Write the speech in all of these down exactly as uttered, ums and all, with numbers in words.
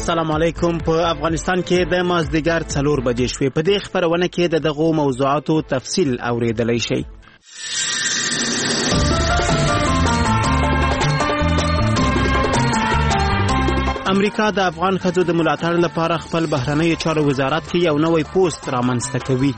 السلام علیکم. په افغانستان کې د مازدیګر څلور بجې شوې. په دې خبرونه کې د دغو موضوعاتو تفصیل اوریدلای شئ. امریکا د افغان ښځو د ملاتړ لپاره خپل بهرنیو چارو وزارت کې یو نوی پوسټ رامنځته کوي.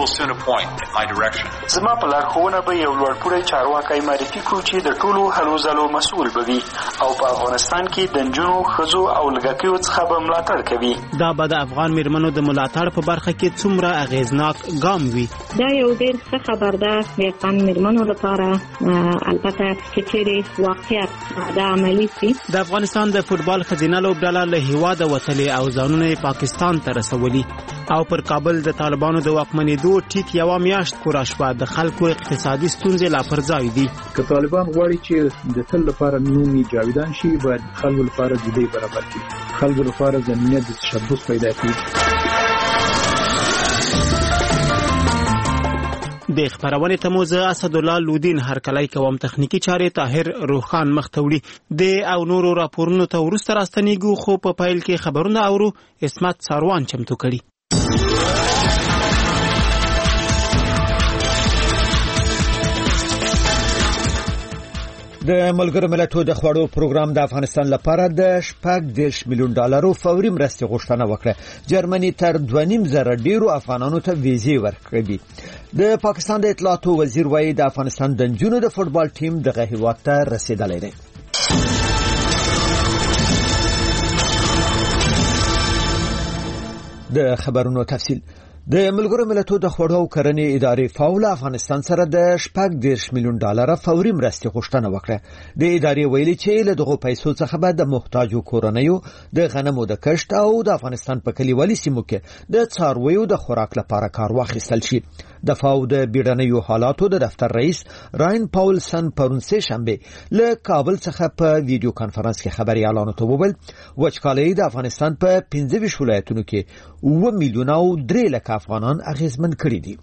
زما په لارښوونه به یو لوړپوړی چارواکی معرفي کړو چې د ټولو هلو ځلو مسؤل به وي او په افغانستان کې د نجونو، ښځو او لږکیو څخه به ملاتړ کوي. دا به د افغان میرمنو د ملاتړ په برخه کې څومره اغیزناک ګام وي. دا یو ډېر ښه خبر ده د افغان میرمنو لپاره، البته چې چیرې واقعیت د عملي شي. د افغانستان د فوټبال ښځینه لوبډله له هیواده وتلې او ځانونه پاکستان ته رسولي او پر کابل د طالبانو د واکمنېدو ټیک یوه میاشت پوره شوه. د خلکو اقتصادي ستونزې لا پر ځای دي. که طالبان غواړي چې د تل لپاره نومي جاویدان شي، باید خلکو لپاره د دې برابر کړي، خلکو لپاره زمینه د تشبث پیدا کړي. د خبرونه ته موزه اسدالله لودین هرکلی کوم. تخنیکی چارې طاهر روخان مختوړي د او نورو راپورونو ته ورسته راستنیږو، خو په پایل کې خبرونه اورو. اسمت ساروان چمتو کړي. د ملګرو ملتونو د خوړو پروګرام د افغانستان لپاره د شپږ دېرش میلیون ډالرو فوري مرستې غوښتنه وکړه. جرمني تر دوه نیم زره ډیرو افغانانو ته ویزې ورکړي. د پاکستان د اطلاعاتو وزیر وایي د افغانستان د نجونو د فوټبال ټیم دغه هیواد ته رسیدلی دی. د خبرونو تفصیل. د ملګرو ملتونو د خوړو او کرنې ادارې فاول افغانستان سره د شپږ دېرش میلیون ډالر فوري مرستې غوښتنه وکړه. د ادارې ویلي چې له دغو پیسو څخه به د محتاجو کورنیو د غنمو د کښت او د افغانستان په کلیوالي سیمو کې د څارویو د خوراک لپاره کار واخیستل شي. د فاو د بیړنیو حالاتو د دفتر رئیس راین پاولسن پرون سه شنبه له کابل څخه په ویډیو کانفرنس کې خبريالانو ته وویل وچکالي د افغانستان په پنځه ویشت ولایتونو کې اوه میلیونه او درې لک افغانان اغیزمن کړي دي.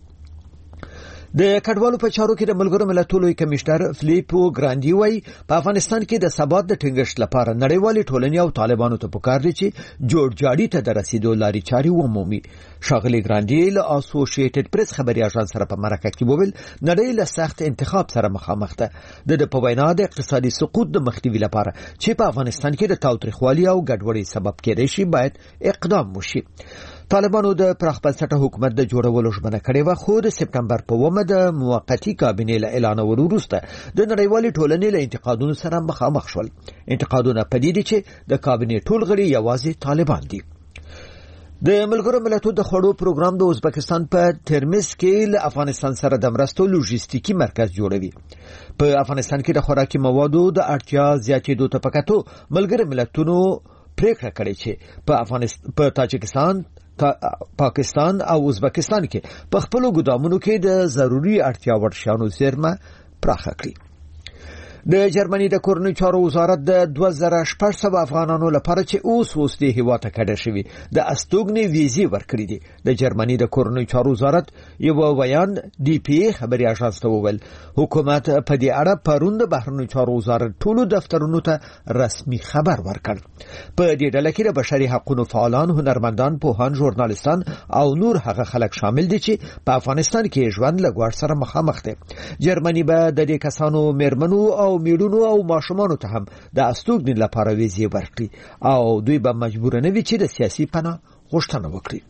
د کډوالو په چارو کې د ملګرو ملتونو لوی کمشنر فلیپو ګراندي وایي په افغانستان کې د ثبات د ټینګښت لپاره نړیوالې ټولنې او طالبانو ته پکار دي چې جوړجاړي ته د رسیدو لارې چارې ومومي. شاغلي ګراندي له اسوسییټډ پریس خبري اژانس سره په مرکه کې وویل نړۍ له سخت انتخاب سره مخامخ ده. د په وینا د اقتصادي سقوط د مخنیوي لپاره چې په افغانستان کې د تاوتریخوالي او ګډوډۍ سبب کېدای شي باید اقدام وشي. طالبانو د پراخبنسټه حکومت د جوړولو ژمنه کړې و، خو د سپټمبر په اوومه د موقتی کابینې له اعلان وروسته د نړیوالې ټولنې له انتقادونو سره مخامخ شول. انتقادونه پدې دي چې د کابینې ټول غړي یوازې طالبان دي. د ملګرو ملتونو د خوړو پروګرام د ازبکستان په ترمز کې له افغانستان سره د مرستو لوجستیکي مرکز جوړوي. په افغانستان کې د خوراکي موادو د اړتیا زیاتېدو ته پکاتو ملګرو ملتونو پریکړه کړې چې په افغانستان په تاجکستان پاکستان او ازبکستان کې په خپل ګدامونو کې د ضروري اړتیا وړ شیانو زیرمه پراخه کړي. د جرمني د کورنۍ چارو وزارت د دوه زره شپږ سوه افغانانو لپاره چې اوس اوس د هیواد ته کډه شوي د استوګنې ویزې ورکړي دي. د جرمني د کورنۍ چارو وزارت یو بیان ډي پی ای خبري اژانس ته وویل حکومت په دې اړه پرون د بهرنیو چارو وزارت ټولو دفترونو ته رسمي خبر ورکړ. په دې ډله کې د بشري حقوقو فعالان، هنرمندان، پوهان، ژورنالیستان او نور هغه خلک شامل دي چې په افغانستان کې ژوند له ګواښ سره مخامخ دي. جرمني به د دې کسانو میرمنو او میړونو او ماشومانو ته هم د استوګنې لپاره ویزې ورکړي او دوی به مجبور نه وي چې د سیاسي پناه غوښتنه وکړي.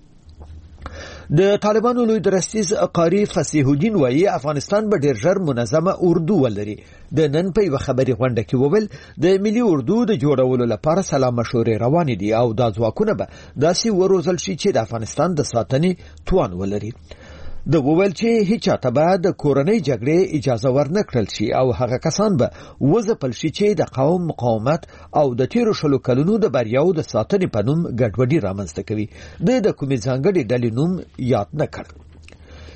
د طالبانو لوی درستیز قاری فصیح الدین وایي افغانستان به ډیر ژر منظمه اردو ولري. د نن په یو خبري غونډه کې وویل د ملي اردو د جوړولو لپاره سلا مشورې روانې دي او دا ځواکونه به داسې وروزل شي چې د افغانستان د ساتنې توان ولري. د وویل چې هیڅ چاته به د کورنۍ جګړې اجازه ورنکړل شي او هغه کسان به وځپل شي چې د قوم مقاومت او د تیرو شلو کلونو د بریاو د ساتنې په نوم ګډوډي رامنځته کوي. د د کومې ځانګړې ډلې نوم یاد نه کړ.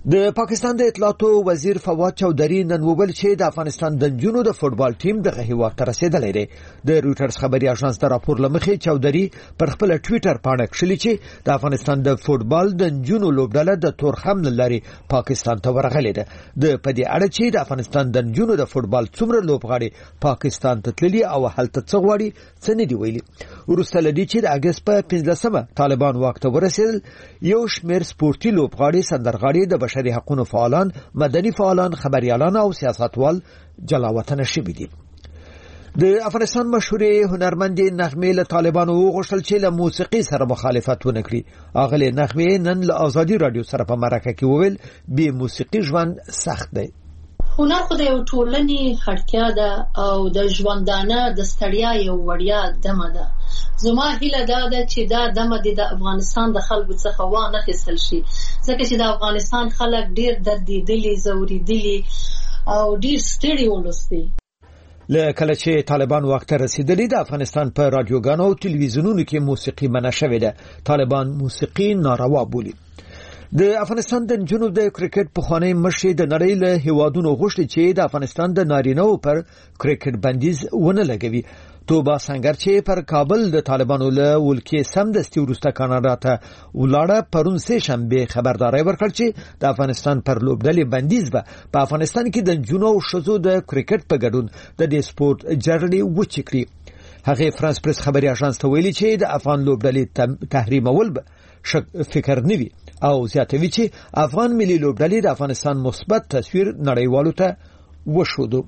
د پاکستان د اطلاعاتو وزیر فواد چودھری نن وویل چې د افغانستان د جنونو د فوتبال ټیم د هیواد ته رسیدلی دی. د رويټرز خبري اژانس د راپور لمخې چودھری پر خپل ټوئیټر باندې کړلي چې د افغانستان د فوتبال د جنونو لوبډله د تورخم لاري پاکستان ته ورغلې ده. د پدې اړه چې د افغانستان د جنونو د فوتبال څومره لوبغاړي پاکستان ته تللي او هلته څه غواړي څه نه دی ویلي. ورسته لدی چې د اگست په پنځلسمه طالبان واک ته ورسېدل، یو شمېر سپورتي لوبغاړي سندرغاړي د بشري حقوقو فعالان، مدني فعالان، خبريالان او سیاستوال جلاوطن شوي دي. د افغانستان مشهورې هنرمندې نغمې له طالبانو وغوښتل چې له موسیقي سره مخالفت ونه کړي. اغلې نغمې نن له آزادي رادیو سره په مرکه کې وویل بې موسیقي ژوند سخت دی. هنر خو د یو ټولنې اړتیا ده او د ژوندانه د ستړیا یو وړیا دمه ده. زما هیله دا ده چې دا دمه د افغانستان د خلکو څخه وانه خیستل شي، ځکه چې د افغانستان خلک ډیر دردیدلي، زوریدلي او ډیر ستړي ولسي. له کله چې طالبان وخت رسیدلی د افغانستان په رادیوګانو او تلویزیونونو کې موسیقي منع شوې ده. طالبان موسیقي ناروا بولي. د افغانستان د جنوب د کرکټ پخوانی مشر د نړۍ له هیوادونو غوښتي چې د افغانستان د نارینه‌و پر کرکټ بندیز ونه لګوي. توبه سنگر چې پر کابل د طالبانو له ولکې سمدستي ورسته کاناډا ته ولاړه پرون سه شنبه خبرداري ورکړ چې د افغانستان پر لوبډلې بندیز به په افغانستان کې د جنوب شزو د کرکټ په ګډون د دې سپورت جرړې وچکړي. هغه فرانس پریس خبري اژانس ته ویلي چې د افغان لوبډلې تحریمول به شک فکر نوي او زیاتوي چې افغان ملي لوبډلې د افغانستان مثبت تصویر نړیوالو ته وښودو.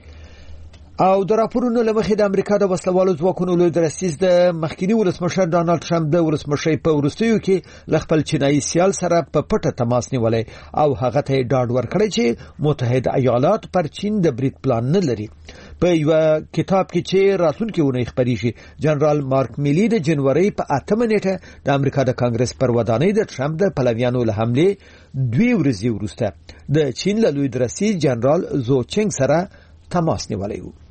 او د راپورونو لمخې د امریکا د وسلوالو ځواکونو له درسیز د مخکینی ولسمشر ډانلډ ټرمپ د ولسمشي په ورستیو کې ل خپل چینایي سیال سره په پټه تماس نیولای او هغه ته ډاډ ورکړی چې متحده ایالات پر چین د بریټ پلان نه لري. په یو کتاب کې چې راتلونکي ونې خبري شي، جنرال مارک میلی د جنوري په اتمه نیټه د امریکا د کانګرس پر ودانۍ د ټرمپ د پلویانو له حمله دوی ورځې وروسته د چین له لوی درسیز جنرال زو چنګ سره تماس نیولی و.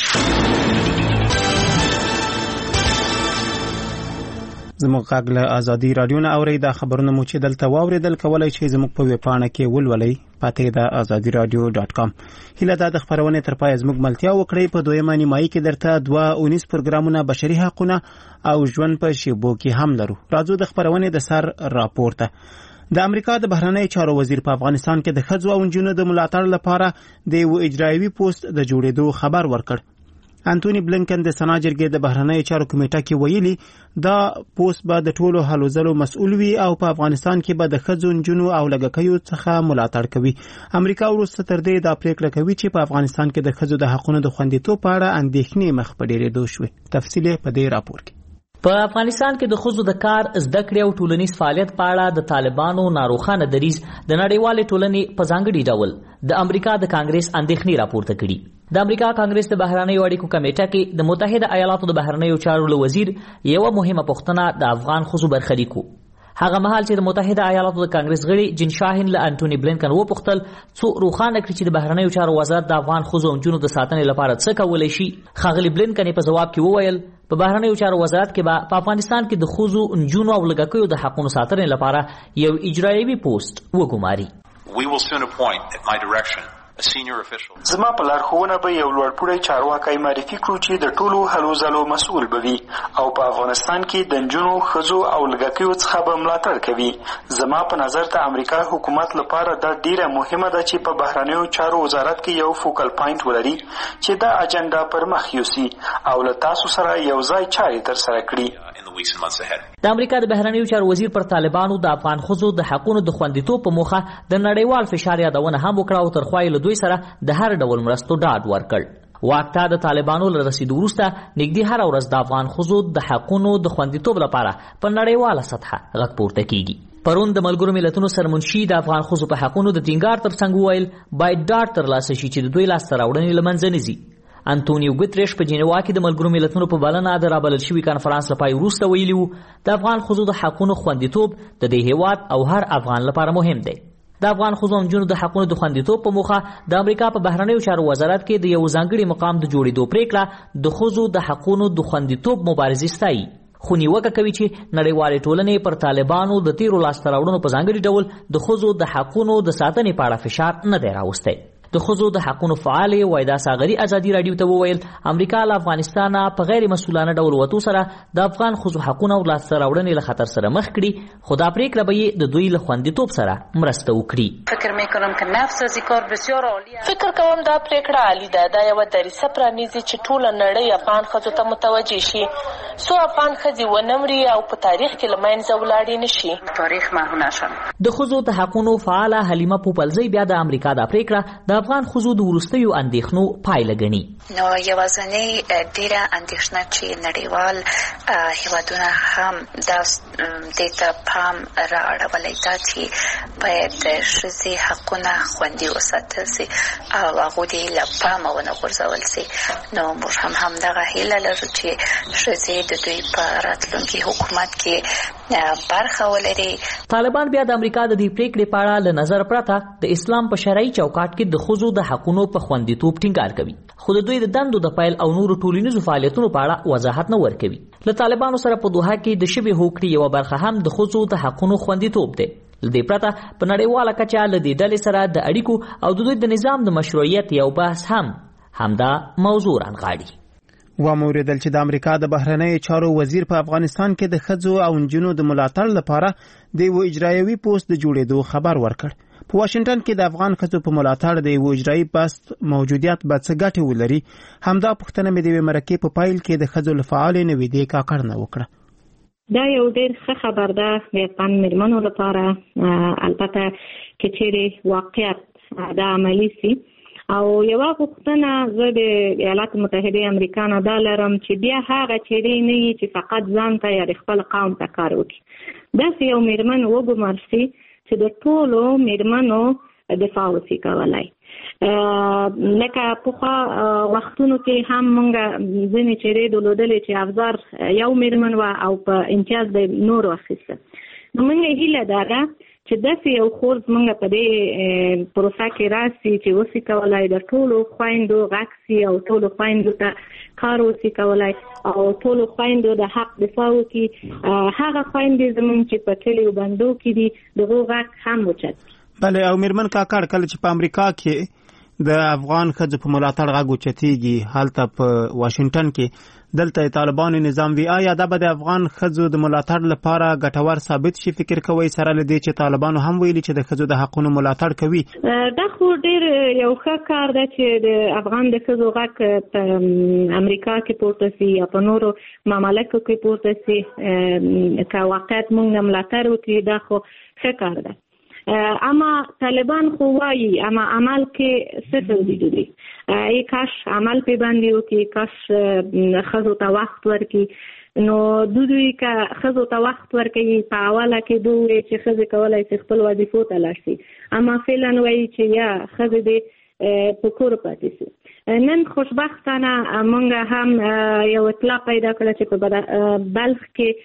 زموږ غږ له آزادي رادیو نه اوري. دا خبرونه مو چې دلته واوریدل کولای شئ زموږ په ویب پاڼه کې ولولئ، پته دا آزادي رادیو ډاټ کام. هله دا د خبرونه تر پای زموږ ملتیا وکړئ. په دویمه نیمایي کې درته دوه اونیس پروګرامونه بشري حقوقونه او ژوند په شیبو کې هم لرو. راځو د خبرونه د سر راپورته. د امریکا د بهرنی چارو وزیر په افغانستان کې د ښځو او نجونو د ملاتړ لپاره د یو اجرایوي پوسټ د جوړېدو خبر ورکړ. انټونی بلنکن د سنا جرګې د بهرنی چارو کمیټه کې ویلي دا پوسټ به د ټولو هلو ځلو مسؤل وي او په افغانستان کې به د ښځو، نجونو او لږکیو څخه ملاتړ کوي. امریکا وروسته تر دې دا پریکړه کوي چې په افغانستان کې د ښځو د حقوقو د خوندیتوب په اړه اندېښنې مخ په ډېرېدو شوې. تفصیل په دې راپور کې. په افغانستان کې د ښځو د کار، زده کړې او ټولنیز فعالیت په اړه د طالبانو ناروخانه دریځ د نړیوالې ټولنې په ځانګړي ډول د امریکا د کانګرس اندېښنې راپورته کړي. د امریکا کانګرس د بهرنیو اړیکو کمیټه کې د متحده ایالاتو د بهرنیو چارو له وزیر یو مهمه پوښتنه د افغان ښځو برخلیک و. هغه مهال چې د متحده ایالاتو د کانګرس غړي جین شاهین له انټونی بلنکن وپوښتل څو روښانه کړي چې د بهرنیو چارو وزارت د افغان ښځو او نجونو د ساتنې لپاره څه کولی شي. ښاغلي بلنکن په ځواب کې وویل په بهرنیو چارو وزارت کې به په افغانستان کې د ښځو، نجونو او لږکیو د حقوقو ساتنې لپاره یو اجرایوي پوسټ وګماري. We will soon appoint at my direction a senior official. زما په لارښوونه به یو لوړپوړی چارواکی معرفي کړو چې د ټولو هلو ځلو مسؤل به وي او په افغانستان کې د نجونو، ښځو او لږکیو څخه به ملاتړ کوي. زما په نظر د امریکا حکومت لپاره دا ډیره مهمه ده چې په بهرنیو چارو وزارت کې یو فوکل پاینټ ولري چې دا اجنډا پر مخ یوسي او له تاسو سره یو ځای چارې ترسره کړي. د امریکا د بهرنیو چارو وزیر پر طالبانو د افغان ښځو د حقوقو د خوندیتوب په موخه د نړیوال فشار یادونه هم وکړه او تر خوا یې له دوی سره د هر ډول مرستو ډاډ ورکړ. واک ته د طالبانو له رسیدو وروسته نږدې هره ورځ د افغان ښځو د حقوقو د خوندیتوب لپاره په نړیواله سطحه غږ پورته کیږي. پرون د ملګرو ملتونو سرمنشي د افغان ښځو په حقوقو د ټینګار ترڅنګ وویل باید ډاډ ترلاسه شي چې د دوی لاسته راوړنې له منځه نه ځي. انټونیو ګوتریش په جنیوا کې د ملګرو ملتونو په بلنه د رابلل شوي کانفرانس لپاره وروسته ویلي وو د افغان ښځو د حقوقو خوندیتوب د دې هیواد او هر افغان لپاره مهم دی. د افغان ښځو او نجونو د حقوقو د خوندیتوب په موخه د امریکا په بهرنیو چارو وزارت کې د یو ځانګړي مقام د جوړېدو پریکړه د ښځو د حقوقو د خوندیتوب مبارزې ستایي. خو نیوکه کوي چې نړیوالې ټولنې پر طالبانو د تیرو لاسته راوړنو په ځانګړي ډول د ښځو د حقونو د ساتنې په اړه فشار نه دی راوستی. د ښځو د حقونو فعالې وایدا ساغري ازادي راډیو ته وویل امریکا له افغانستانه په غیر مسؤلانه ډول وتو سره د افغان ښځو حقونه او لاسته راوړنې له خطر سره مخ کړي، خو دا پریکړه به یې د دوی له خوندیتوب سره مرسته وکړي. فکر میکنم که نفس از کار بسیار عالی فکر کوم دا پریکړه عالی ده. دا یو دریسه پرانیزي چې ټوله نړۍ افغان ښځو ته متوجه شي، څو افغان ښځې ونه مري او په تاریخ کې له منځه ولاړې نه شي، تاریخ محو نشم. د ښځو د حقونو فعاله حلیمه پوپلزی بیا د امریکا دا پریکړه د افغان ښځو د وروستیو اندېښنو پایله ګڼي. نو یوازینۍ ډېره اندېښنه چې نړیوال هیوادونه هم دا دې ته پام رااړولی ده چې باید د ښځې حقونه خوندي وساتل سي او هغوی دې له پامه ونه غورځول سي. نو موږ هم همدغه هیله لرو چې ښځې د دوی په راتلونکي حکومت کې برخه ولري. طالبان بیا د امریکا د دې پریکړې په اړه له نظر پرته د اسلام په شرعي چوکاټ کې د ښځو د حقونو په خوندیتوب ټینګار کوي، خو د دوی د دندو د پیل او نورو ټولنیزو فعالیتونو په اړه وضاحت نه ورکوي. له طالبانو سره په دوحه کې د شبه هوکړې یوه برخه هم د ښځو د حقونو خوندیتوب دی. له دې پرته په نړیواله کچه له دې ډلې سره د اړیکو او د دوی د نظام د مشروعیت یو بحث هم همدا موضوع رانغاړي. و موریدل چې د امریکا د بهرنیو چارو وزیر په افغانستان کې د ښځو او نجونو د ملاتړ لپاره د یو اجرایوي پوسټ د جوړېدو خبر ورکړ. په واشنگټن کې د افغان ښځو په ملاتړ د یو اجرایي پوسټ موجودیت به څه ګټې ولري، همدا پوښتنه مې د یوې مرکې په پایل کې د ښځو له فعالې نویدې کاکړ نه وکړه. دا یو ډېر ښه خبر ده د افغان میرمنو لپاره، البته که چیرې واقعیت دا عملي سي. او یوه پوښتنه زه د ایالاتو متحده امریکا نه دا لرم چې بیا هغه چیرې نه وي چې فقط ځان ته یا د خپل قوم ته کار وکړي. داسې یو میرمن وګمارل سي چې د ټولو میرمنو دفاع وسي کولی. لکه پخوا وختونو کې هم مونږ ځینې چیرې درلودلې چې افزار یو میرمن وه او په امتیاز به نور واخیسته. نو مونږ هیله دا ده چې داسې یو خور زمونږ په دې پروسه کې راسي چې وسي کولی د ټولو خویندو غږ سي او ټولو خویندو ته کار وسي کولی او ټولو خویندو د حق دفاع وکړي. هغه خویندې زمونږ چې په کلیو بندو کې دي دغو غږ هم اوچت. بله، او میرمن کاکړ کله چې په امریکا کې د افغان ښځو په ملاتړ غږ اوچتېږي، هلته په واشنګټن کې دلته طالبانو نظام وي، آیا دا به د افغان ښځو د ملاتړ لپاره ګټور ثابت شي؟ فکر کوئ سره له دې چې طالبانو هم ویلي چې د ښځو د حقونو ملاتړ کوي؟ دا خو ډېر یو ښه کار ده چې د افغان د ښځو غږ په امریکا کې پورته سي یا په نورو مملکتو کې پورته سي. که واقعیت موږ ملاتړ وکړي دا خو ښه کار ده. اما طالبان خو وایي اما عمل کې څه توجید دي، ای کاش عمل په باندې وکړي، کاش ښځو ته وخت ورکړي. نو دوی که ښځو ته وخت ورکوي په اوله کې دوی وایي چې ښځې کولی شي خپل وظیفو ته لاړ شي، اما فعلا وایي چې یا ښځې دې په کور پاتې شي. نن خوشبختانه مونږ هم یو اطلاع پیدا کړه چې په بلخ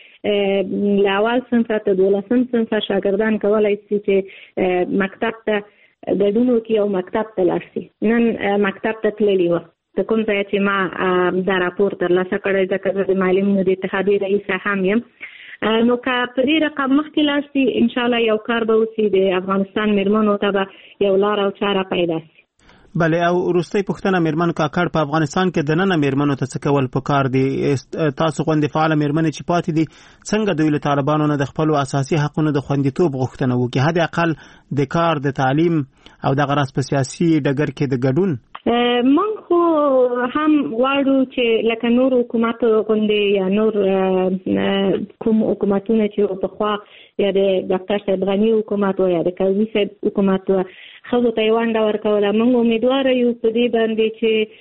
کې له اول صنفه تر دولسم صنفه شاګردان کولی شي چې مکتب ته ګډون وکړي او مکتب ته لاړ شي. نن مکتب ته تللي وه، د کوم ځای چې ما دا راپور ترلاسه کړی، ځکه زه د معلمینو د اتحادیې رئیسه هم یم. نو که په دې رقم مخکې لاړ شي انشاءالله یو کار به وسي، د افغانستان میرمنو ته به یو لار او چاره پیدا شي. بله، او وروستۍ پوښتنه میرمن کاکړ، په افغانستان کې دننه میرمنو ته څه کول پکار دي؟ تاسو غوندې فعاله میرمنې چې پاتې دي څنګه دوی له طالبانو نه د خپلو اساسي حقونو د خوندیتوب غوښتنه وکړي، حد اقل د کار، د تعلیم او دغه راز په سیاسي ډګر کې د ګډون؟ من خو هم غواړو چې لکه نور حکومت غوندې یا نور کوم حکومتونه چې پخوا یا د ډاکټر صاحب غني حکومت و یا د کوزي صاحب حکومت و ښځو ته یې ونډه ورکوله، موږ امیدواره یو په دې باندې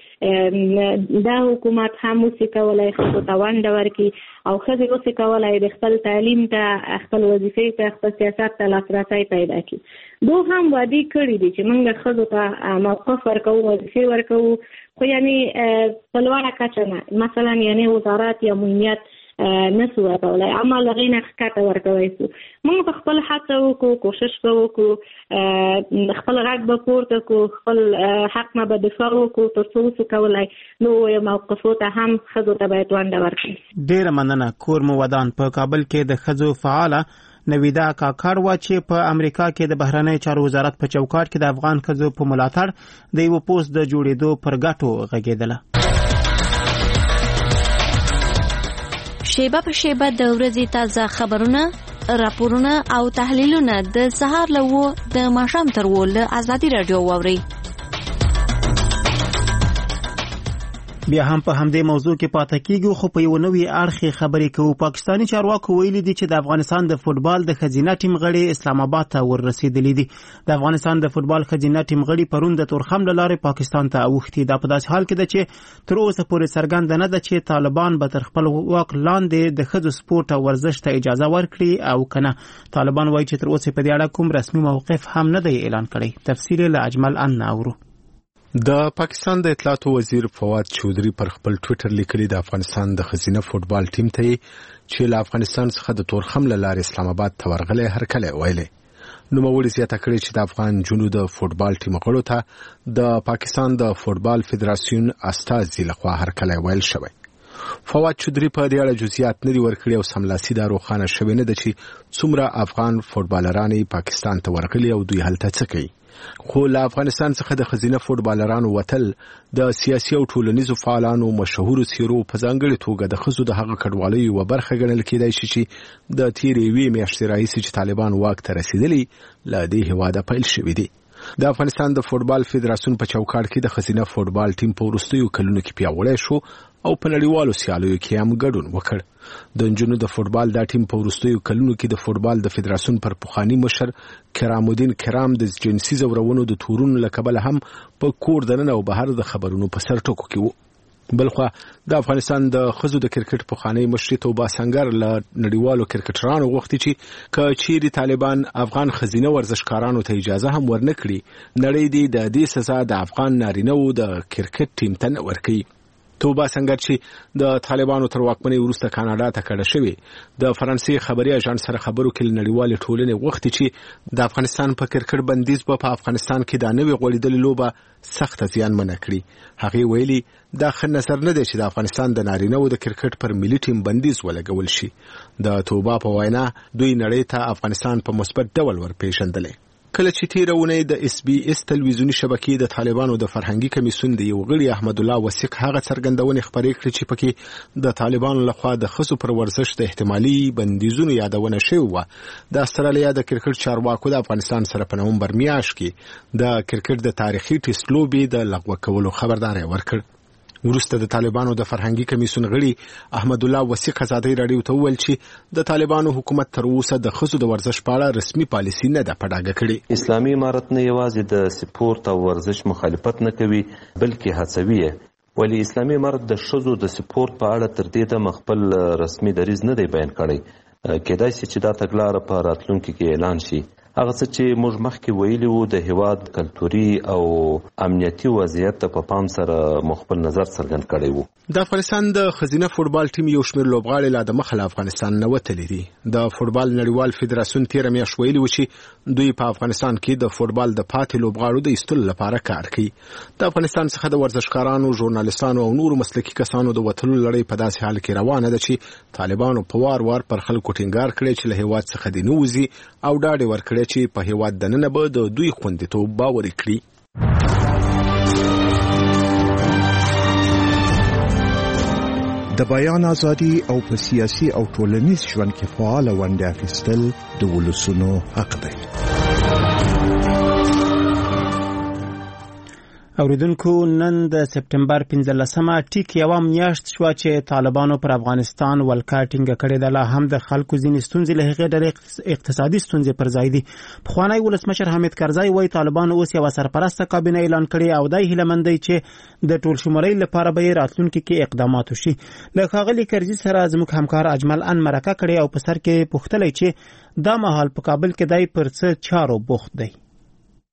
چې دا حکومت هم وسي کولی ښځو ته ونډه ورکړي او ښځې وسي کولی د خپل تعلیم ته، خپل وظیفې ته، خپل سیاست ته لاسرسی پیدا کړي. دو هم وعدې کړي دي چې موږ ښځو ته موقف ورکوو، وظیفې ورکوو، خو یعنې په لوړه کچه نه، مثلا یعنې وزارت یا مهمیت نسو ورکولای، اما لغې نه ښکته ورکوی سو. موږ په خپل هڅه وکړو، کوشش به وکړو، خپل غږ به پورته کړو، خپل حق نه به دفاع وکړو تر څو وسو کولی نو موقفو ته هم ښځو ته باید ونډه ورکړي. ډېره مننه. کور مو ودان په کابل کې د ښځو فعاله نویدا کاکړ وا چې په امریکا کې د بهرنی چارو وزارت په چوکاټ کې د افغان ښځو په ملاتړ د یو پوسټ د جوړېدو پر ګټو غږېدله. شیبه په شیبه د ورځې تازه خبرونه، راپورونه او تحلیلونه د سهار له وو د ماښام تر وو له ازادي رادیو واورئ. بیا هم په همدې موضوع کې پاتې کیږو، خو په یو نوې اړخ خبرې کوو. پاکستاني چارواکو ویلي دي چې د افغانستان د فوټبال د ښځینه ټیم غړي اسلام آباد ته ورسېدلي دي. د افغانستان د فوټبال ښځینه ټیم غړي پرون د تورخم له لارې پاکستان ته اوښتي. دا په داسې حال کې ده چې تر اوسه پورې څرګنده نه ده چې طالبان به تر خپل واک لاندې د ښځو سپورټ او ورزش ته اجازه ورکړي او کنه. طالبان وایي چې تر اوسه په دې اړه کوم رسمي موقف هم نه دی اعلان کړی. تفصیل له اجمل ان اورو. د پاکستان د اطلاعاتو وزیر فواد چودھری پر خپل ټوئیټر لیکلي د افغانستان د ښځینه فوټبال ټیم ته چې له افغانستان څخه د تورخم له لارې اسلام آباد ته ورغلی هرکلی ویلی. نوموړي زیاته کړې چې د افغان جنو د فوټبال ټیم غړو ته د پاکستان د فوټبال فدراسیون استازي لخوا هرکلی ویل شوی. فواد چودھری په دې اړه جزئیات نه دي ورکړي او سملاسي دا روښانه شوی نه ده چې څومره افغان فوټبالران پاکستان ته ورغلي او دوی هلته څه کوي. خو له افغانستان څخه د ښځینه فوټبالرانو وتل د سیاسي او ټولنیزو فعالانو مشهورو څیرو په ځانګړې توګه د ښځو د هغه کډوالۍ یوه برخه ګڼل کېدای شي چې د تېرې یوې میاشتې راهیسې چې طالبان واک ته رسېدلي له دې هېواده پیل شوي دي. د افغانستان د فوټبال فدراسیون په چوکاټ کې د ښځینه فوټبال ټیم په وروستیو کلونو کې پیاوړی شو او په نړیوالو سیالیو کې هم ګډون وکړ. د نجونو د فوټبال دا ټیم په وروستیو کلونو کې د فوټبال د فدراسیون پر پخواني مشر کرام الدین کرام د جنسي ځورونو د تورونو له کبله هم په کور دننه او بهر د خبرونو په سر ټکو کې وو. بلخوا د افغانستان د ښځو د کرکټ پخوانی مشري توبه سنگر له نړیوالو کرکټرانو غوښتي چې که چیرې طالبان افغان ښځینه ورزشکارانو ته اجازه هم ورنکړي، نړۍ دې د دې سزا د افغان نارینه‌وو د کرکټ ټیم ته نه ورکوي. توبه سنگر چې د طالبانو تر واکمنۍ وروسته کاناډا ته کډه شوې، د فرانسې خبري اژانس سره خبرو کې نړیوالې ټولنې غوښتي چې د افغانستان په کرکټ بندیز په افغانستان کې د نوې غوړېدلې لوبه سخت زیانمنه کړي. هغه ویلي دا ښه نظر نه دی چې د افغانستان د نارینه‌وو د کرکټ پر ملي ټیم بندیز ولګول شي. د توبه په وینا دوی نړۍ ته افغانستان په مثبت ډول ورپېژندلی. کله چې تیره اونۍ د اس بي اس تلویزیونی شبکې د طالبانو د فرهنګي کمیسیون د یو غړي احمد الله وثیق هغه څرګندونې خپرې کړې چې پکې د طالبانو لخوا د ښځو پر ورزش د احتمالي بندیزونو یادونه شوې وه. د استرالیا د کرکټ چارواکو د افغانستان سره په نومبر میاشت کې د کرکټ د تاریخي ټیسټ لوبې د لغوه کولو خبرداری ورکړ. وروسته د طالبانو د فرهنګي کمیسیون غړي احمد الله وثیق ازادي رادیو ته وویل چې د طالبانو حکومت تر اوسه د ښځو د ورزش په اړه رسمي پالیسي نه ده په ډاګه کړې. اسلامي امارت نه یوازې د سپورت او ورزش مخالفت نه کوي بلکې هڅوي یې، ولی اسلامي امارت د ښځو د سپورت په اړه تر دې دمه خپل رسمي دریځ نه دی بیان کړی. کېدای شي چې دا تګلاره په راتلونکي کې اعلان شي. هغه څه چې موږ مخکې ویلي وو د هیواد کلتوري او امنیتي وضعیت ته په پام سره مخبل نظر څرګند کړی وو. د افغانستان د ښځینه فوټبال ټیم یو شمېر لوبغاړي لا د مخه له افغانستان نه وتلي دي. د فوټبال نړیوال فدراسیون تېره میاشت ویلي و چې دوی په افغانستان کې د فوټبال د پاتې لوبغاړو د ایستلو لپاره کار کوي. د افغانستان څخه د ورزشکارانو، ژورنالستانو او نورو مسلکي کسانو د وتلو لړۍ په داسې حال کې روانه ده چې طالبانو په وار وار پر خلکو ټینګار کړی چې له هیواد څخه دې نه وځي او ډاډ یې ورکړی چې په هیواد دننه به د دوی خوندیتوب باوري کړي. د بیان ازادي او په سیاسي او ټولنیز ژوند کې فعال ونډه اخیستل د ولسونو حق دی. اوریدونکو، نن د سپټمبر پنځلسمه ټیک یوه میاشت شوه چې طالبانو پر افغانستان ولکه ټینګه کړې ده. لا هم د خلکو ځینې ستونزې له هغې ډېرې اقتصادي ستونزې پر ځای دي. پخوانی ولسمشر حامد کرزی وایي طالبانو اوس یوه سرپرسته کابینه اعلان کړې او دی هیله دی چې د ټولشمولۍ لپاره به یې راتلونکي کې اقدامات وشي. له ښاغلي کرزي سره زموږ همکار اجمل ان مرکه کړې او په سر کې پوښتلی چې دا مهال په کابل کې دی پر څه چارو بوخت دی.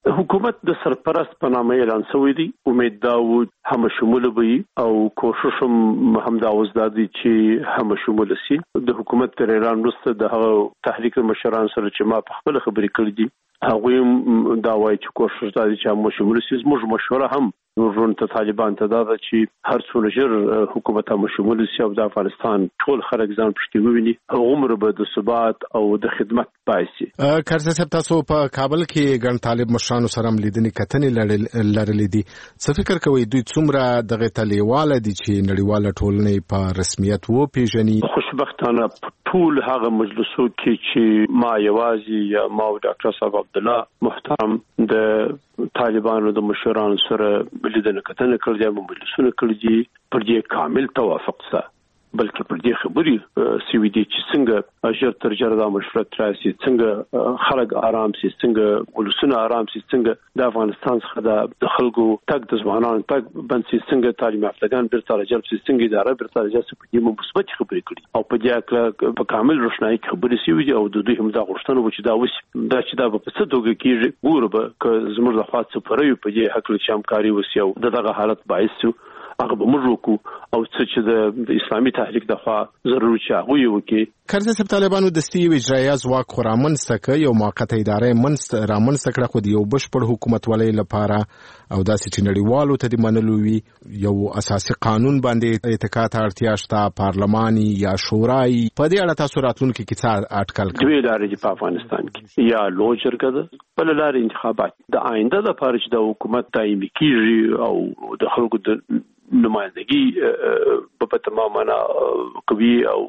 حکومت د سرپرست په نامه اعلان شوی دی. امید دا و هم شمول وي او کوشش هم دا وزدادي چې هم شمول شي. د حکومت تر اعلان وروسته د تحریک مشران سره چې ما په خپل خبرې کړې دي هغه دا وایي چې کوشش دا دي چې هم شمول شي. موږ مشوره هم ورون ته طالبان ته دا چې هر څو ژر حکومت هم شمول شي او د افغانستان ټول خلک ځان پښتي وویني عمر به د ثبات او د خدمت پایسي. کارزه صاحب تاسو په کابل کې ګڼ طالب مشرانو سره لیدنې کتنې لرلې دي. څه فکر کوئ دوی څومره دغه تلیواله دي چې نړیواله ټولنې په رسمیت و پیژني؟ خوشبختانه ټول هغه مجلسو کې چې ما یوازې یا ما او ډاکټر صاحب عبد الله محترم د طالبانو د مشرانو سره لیدنه کتنه کړې دي، مجلسونه کړې دي، پر دې کامل توافق سره بلکې پر دې خبرې سوي دي چې څنګه اجر تر جره د مشورت راسي، څنګه خلک آرام سي، څنګه ولسونه آرام سي، څنګه د افغانستان څخه د خلکو تک د ځوانانو تک بنسي، څنګه تعلیم یافتگان بیرته راجلب سي، څنګه اداره بیرته راجلب سي. په دې مثبت خبرې کړي او په دې اړه په کامل روښنايي خبرې سوي دي او د دوی هم دا غوښتنه و چې دا وشي. دا چې دا په څه توګه کېږي ګوره به که زموږ د خاص سفري په دې حق له همکاري وسي او دغه حالت باعث شو هغه به موږ وکړو او څه چې د اسلامي تحریک د خوا ضروري چې هغه یو کې. کارزه صاحب طالبانو دستي اجرایي ځواک خو رامنځته کړ، یو موقته اداره منځ رامنځته کړه خو د یو بشپړ حکومت ولې لپاره او داسې چې نړیوالو ته د منلو وي یو اساسي قانون باندې اتکا ته اړتیا شته، پارلماني یا شورای. په دې اړه تاسو راتلونکي کې څه اټکل کوئ؟ دوی لارې په افغانستان کې یا لوی جرګه ده، بل لارې انتخابات د آینده لپاره چې د حکومت دایمي کیږي او د خلکو د نمائندگی په تمام معنا کوي او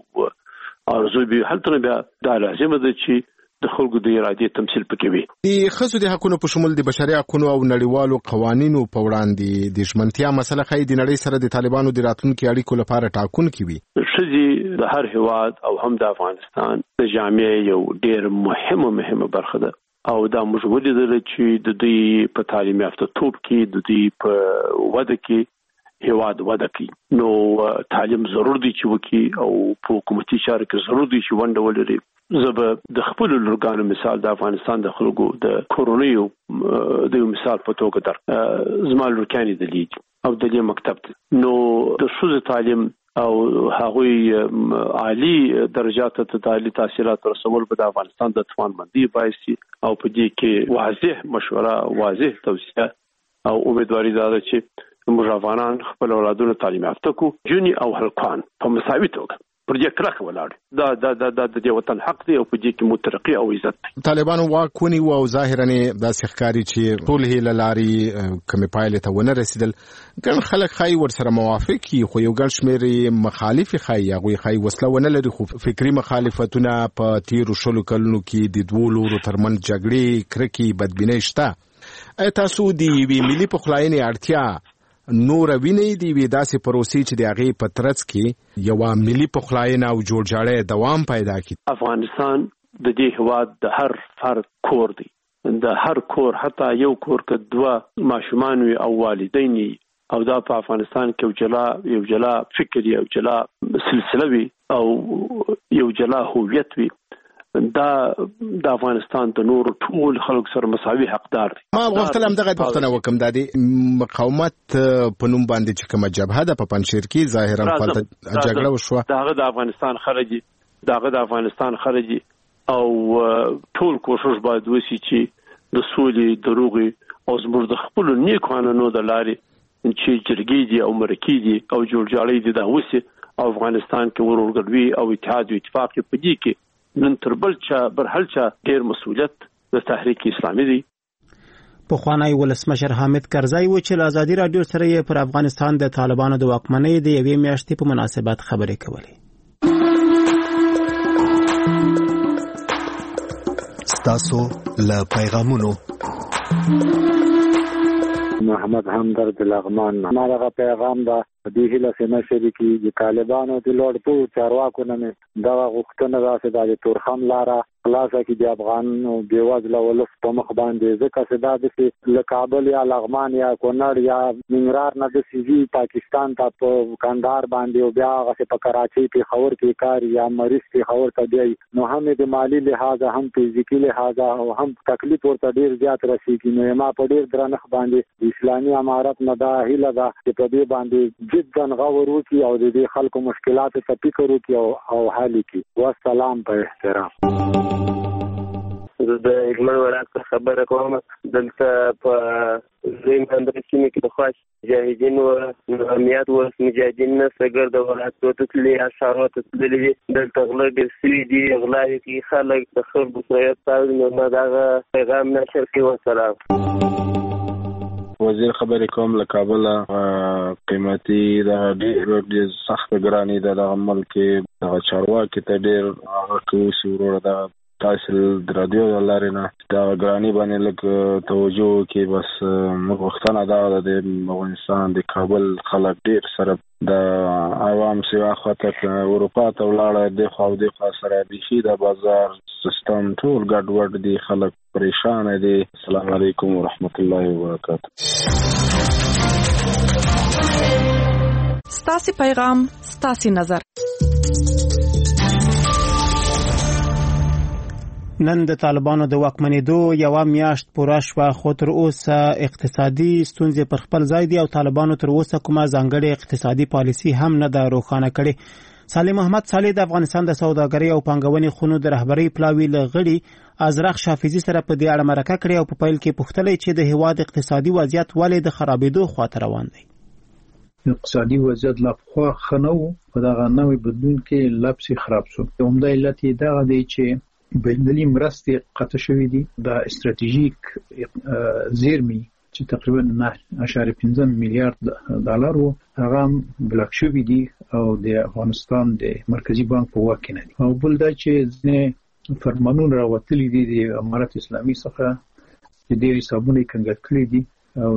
ارزو به هلته بیا دا لازم ده چې د خلکو د ارادې تمثيل پکې وي. د خصوصي د حقوقو په شمول د بشري حقوقو او نړیوالو قوانینو په وړاندې د ژمنتیا مسله خې د نړۍ سره د طالبانو د راتلونکو اړیکو لپاره ټاکونکي وي. شذي د هر هواد او هم د افغانستان د جامع یو ډېر مهمه مهمه برخه ده او دا موږ ولیدل چې د دې په تعلیم یافته توپ کې د دې په وده کې هواد وده کوي. نو تعلیم ضرور دی چې وکي او په حکومتي چارو کې ضرور دی چې ونډه ولري. زه د خپل لورګانو مثال د افغانستان د خلکو د کورونیو د مثال په توګه در زما لورکاني د لیج او د دې مکتب نو د شوزه تعلیم او هغوی عالی درجات ته تعالی تحصیلات رسول په افغانستان د توانمندي بایسي او په دې کې واضح مشوره، واضح توصیه او امیدواري ده چې مجافانان خپل اولادونو تعلیم یافته کو جونی او هلکان په مساوي توګه پر دې کړه ولاړ. دا دا دا د دې وطن حق دی او په دې کې مترقي او عزت دی. طالبانو واکونی او ظاهرا د سخکاری چې ټول هله لاري کمی پایله ته ونه رسیدل. ګڼ خلک خای ور سره موافقي خو یو ګڼ شمیر مخالف خای هغه خای وسله ونه لري خو فکری مخالفتونه په تیر شلو کلونو کې د دوه لورو ترمن جګړې کرکی بدبینۍ شته. تاسو دی وی ملي پخلاینې اړتیا نور ویني دی وی داسې پروسې چې د هغه په ترڅ کې یو ملي پخلاینه او جوړجاړی دوام پیدا کړي. افغانستان د دې هواد د هر فرد کور دی، د هر کور حتی یو کور کې دوه ماشومان وي او والدین او دا په افغانستان کې یو جلا یو جلا فکر یو جلا سلسله وي او یو جلا هویت وي. دا د افغانستان د نور ټول خلک سره مساوي حقدار دي. ما غوښتل هم دغه پوښتنه وکم د مقاومت په نوم باندې چې کومه جبهه ده په پنځیر کې ظاهرا خپل جګړه وشوه، داغه د افغانستان خارجي داغه د افغانستان خارجي او ټول کوشش باید وشي چې د سولې دروغي او زموږ د خپل نیک قانونو د لارې چې جرګې دي او مرکې دي او جوړجاړي دي دا وشي او افغانستان کې ورورګلوي او اتحاد او اتفاق په دې کې نن تر بل چا بر هل چا ډیر مسؤلیت د تحریک اسلامي دی. په خوانی ولسمشر حامد کرزی و چې آزادی رادیو سره یې پر افغانستان د طالبانو د واکمنۍ د یوې میاشتې په مناسبت خبرې کولې. ستاسو له پیغامونو محمد همدرد لغمان ماغه پیغام دا د هیله سیمه شریکی د طالبانو د لوړ پوړو چارواکو نه دا غوښتنه راځي د تورخم لاره خلاصه کې د افغان بیوزله ولس په مخ باندې ځکه چې دا د له کابل یا لغمان یا کونړ یا ننګرهار نه د سیوی پاکستان ته په کندهار باندې او بیا هغه په کراچۍ پیښور کې کار یا مریض پیښور ته دی نو هم د مالی لحاظ هم فزیکی لحاظ او هم تکلیف ورته ډیر زیات رسیږي. نو ما په ډیر درنښت باندې اسلامي امارت نه دا هیله ده چې په دې باندې جدا غور وکړي او د دې خلکو مشکلات ته فکر وکړي او حل کړي. والسلام په احترام. د اجمل ولایت خبره کوم دلته په زین باندې کې د خاص مجاهدین او امنیت او مجاهدین سره د ولایت ته تللي اشارات تللي دلته غلط سوي دي غلاوي کې خلک د خرب سره تاسو نو دا پیغام نشر کوي. والسلام. وزیر خبرې کوم له کابل. قیمتي د ډېر سخت ګرانی د عمل کې د چارواکي ته ډېر هغه کوي سورو د تاسو د رادیو لارې نه دا ګرانی باندې لکه توجه کې بس مغختنه دا د افغانستان د کابل خلک ډیر سره د عوام سیوا خاطر اروپا ته ولاړ دي خو د خاصره بيخي د بازار سیستم ټول ګډوډ دي خلک پریشان دي. السلام علیکم ورحمت الله وبرکاته. ستاسو پیغام ستاسو نظر. نن د طالبانو د واکمنېدو یو میاشت پوره شوه خو تر اوسه اقتصادي ستونزې پر خپل ځای دي او طالبانو تر اوسه کومه ځانګړې اقتصادي پالیسي هم نه ده روښانه کړې. صالح محمد صالح د افغانستان د سوداګرۍ او پانګونې خونو د رهبرۍ پلاوي له غړي ازرق شافیزي سره په دې اړه مرکه کړې او په پیل کې پوښتلې چې د هیواد اقتصادي وضعیت ولې د خرابېدو خواته روان دی. اقتصادي وضعیت لا خو خنو په دغه نوې بدلون کې لپس خراب شو. عمده علت یې دا دی چې بینالمللي مرستې قطع شوې دي. د استراتیژیک زیرمې چې تقریبا نه اشاریه پنځه میلیارډ ډالر وو هغه بلاک شوې دي او د افغانستان د مرکزی بانک په واک کې نه دي. او بل دا چې ځنې فرمانونه راوتلي دي د امارت اسلامي څخه چې ډېر حسابونه کنګل کړي دي او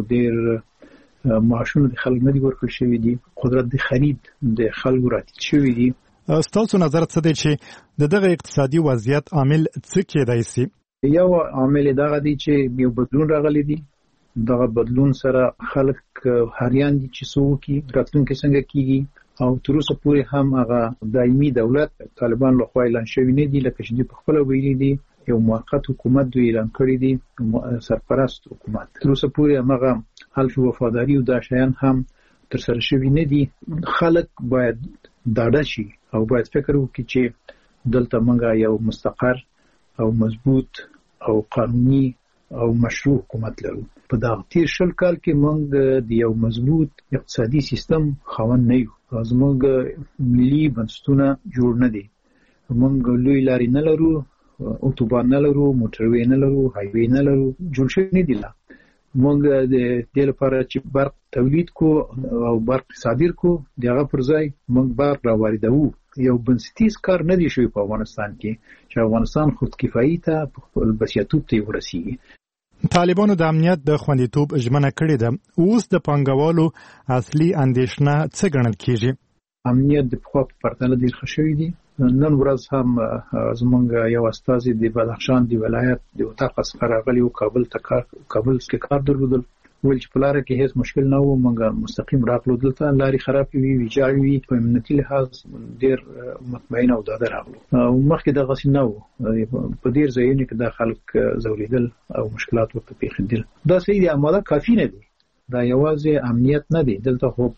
ډېر معاشونه د خلکو نه دي ورکړل شوي دي. قدرت د خرید د خلکو راټیټ شوي دي. ستاسو نظر څه دی چې د دغه اقتصادي وضعیت عامل څه کېدای شي؟ یو عامل دغه دی چې یو بدلون راغلی دی. دغه بدلون سره خلک هریان دي چې څوکي راتلونکي څنګه کیږي او تر اوسه پورې هم هغه دایمي دولت طالبان له خوا اعلان شوی نه دي لکه چې په خپل ویلي دي یو موقت حکومت دوی اعلان کړی دي سرپرست حکومت. تر اوسه پورې هغه حلف وفاداری او د شیان هم تر سره شوی نه دي. خلک باید داډه شي او باید فکر وکړي چې دلته موږ یو مستقر او مضبوط او قانوني او مشروع حکومت لرو. په دغه تیر شل کال کې موږ د یو مضبوط اقتصادي سیستم خاوند نه یو. زموږ ملي بنسټونه جوړ نه دي. موږ لوی لارې نه لرو، اتوبان نه لرو، موټروي نه لرو، هایوي نه لرو، جوړ شوی نه دي. لا موږ د دې لپاره چې برق تولید کو او برق صادر کو دغه پر ځای موږ برق راوړو. یو بنسټیز کار نه دی شوی په افغانستان کې چې افغانستان خودکفایي ته خپل بسیاتوب ته ورسیږي. طالبانو د امنیت د خوندیتوب ژمنه کړې ده. اوس د پانګوالو اصلي اندېښنه څه ګڼل کېږي؟ امنیت د پخوا په پرتله ډېر ښه شوی دی. نن ورځ هم زمونږ یو استازي د بدخشان د ولایت د اتاق څخه راغلی و کابل ته کار کابل کې کار درلودل. ول چې په لار کې هیڅ مشکل نه و. موږ مستقیم راغلو دلته لارې خراب وي ویجاړ وي په امنیتي لحاظ ډېر مطمئن او ډاډه راغلو. مخکې دغه څه نه و. په ډېر ځایونو کې د خلک زوریدل او مشکلات ورته پیښېدل. دا صحیح دی اما دا کافي نه دی. دا یوازې امنیت نه دی. دلته خو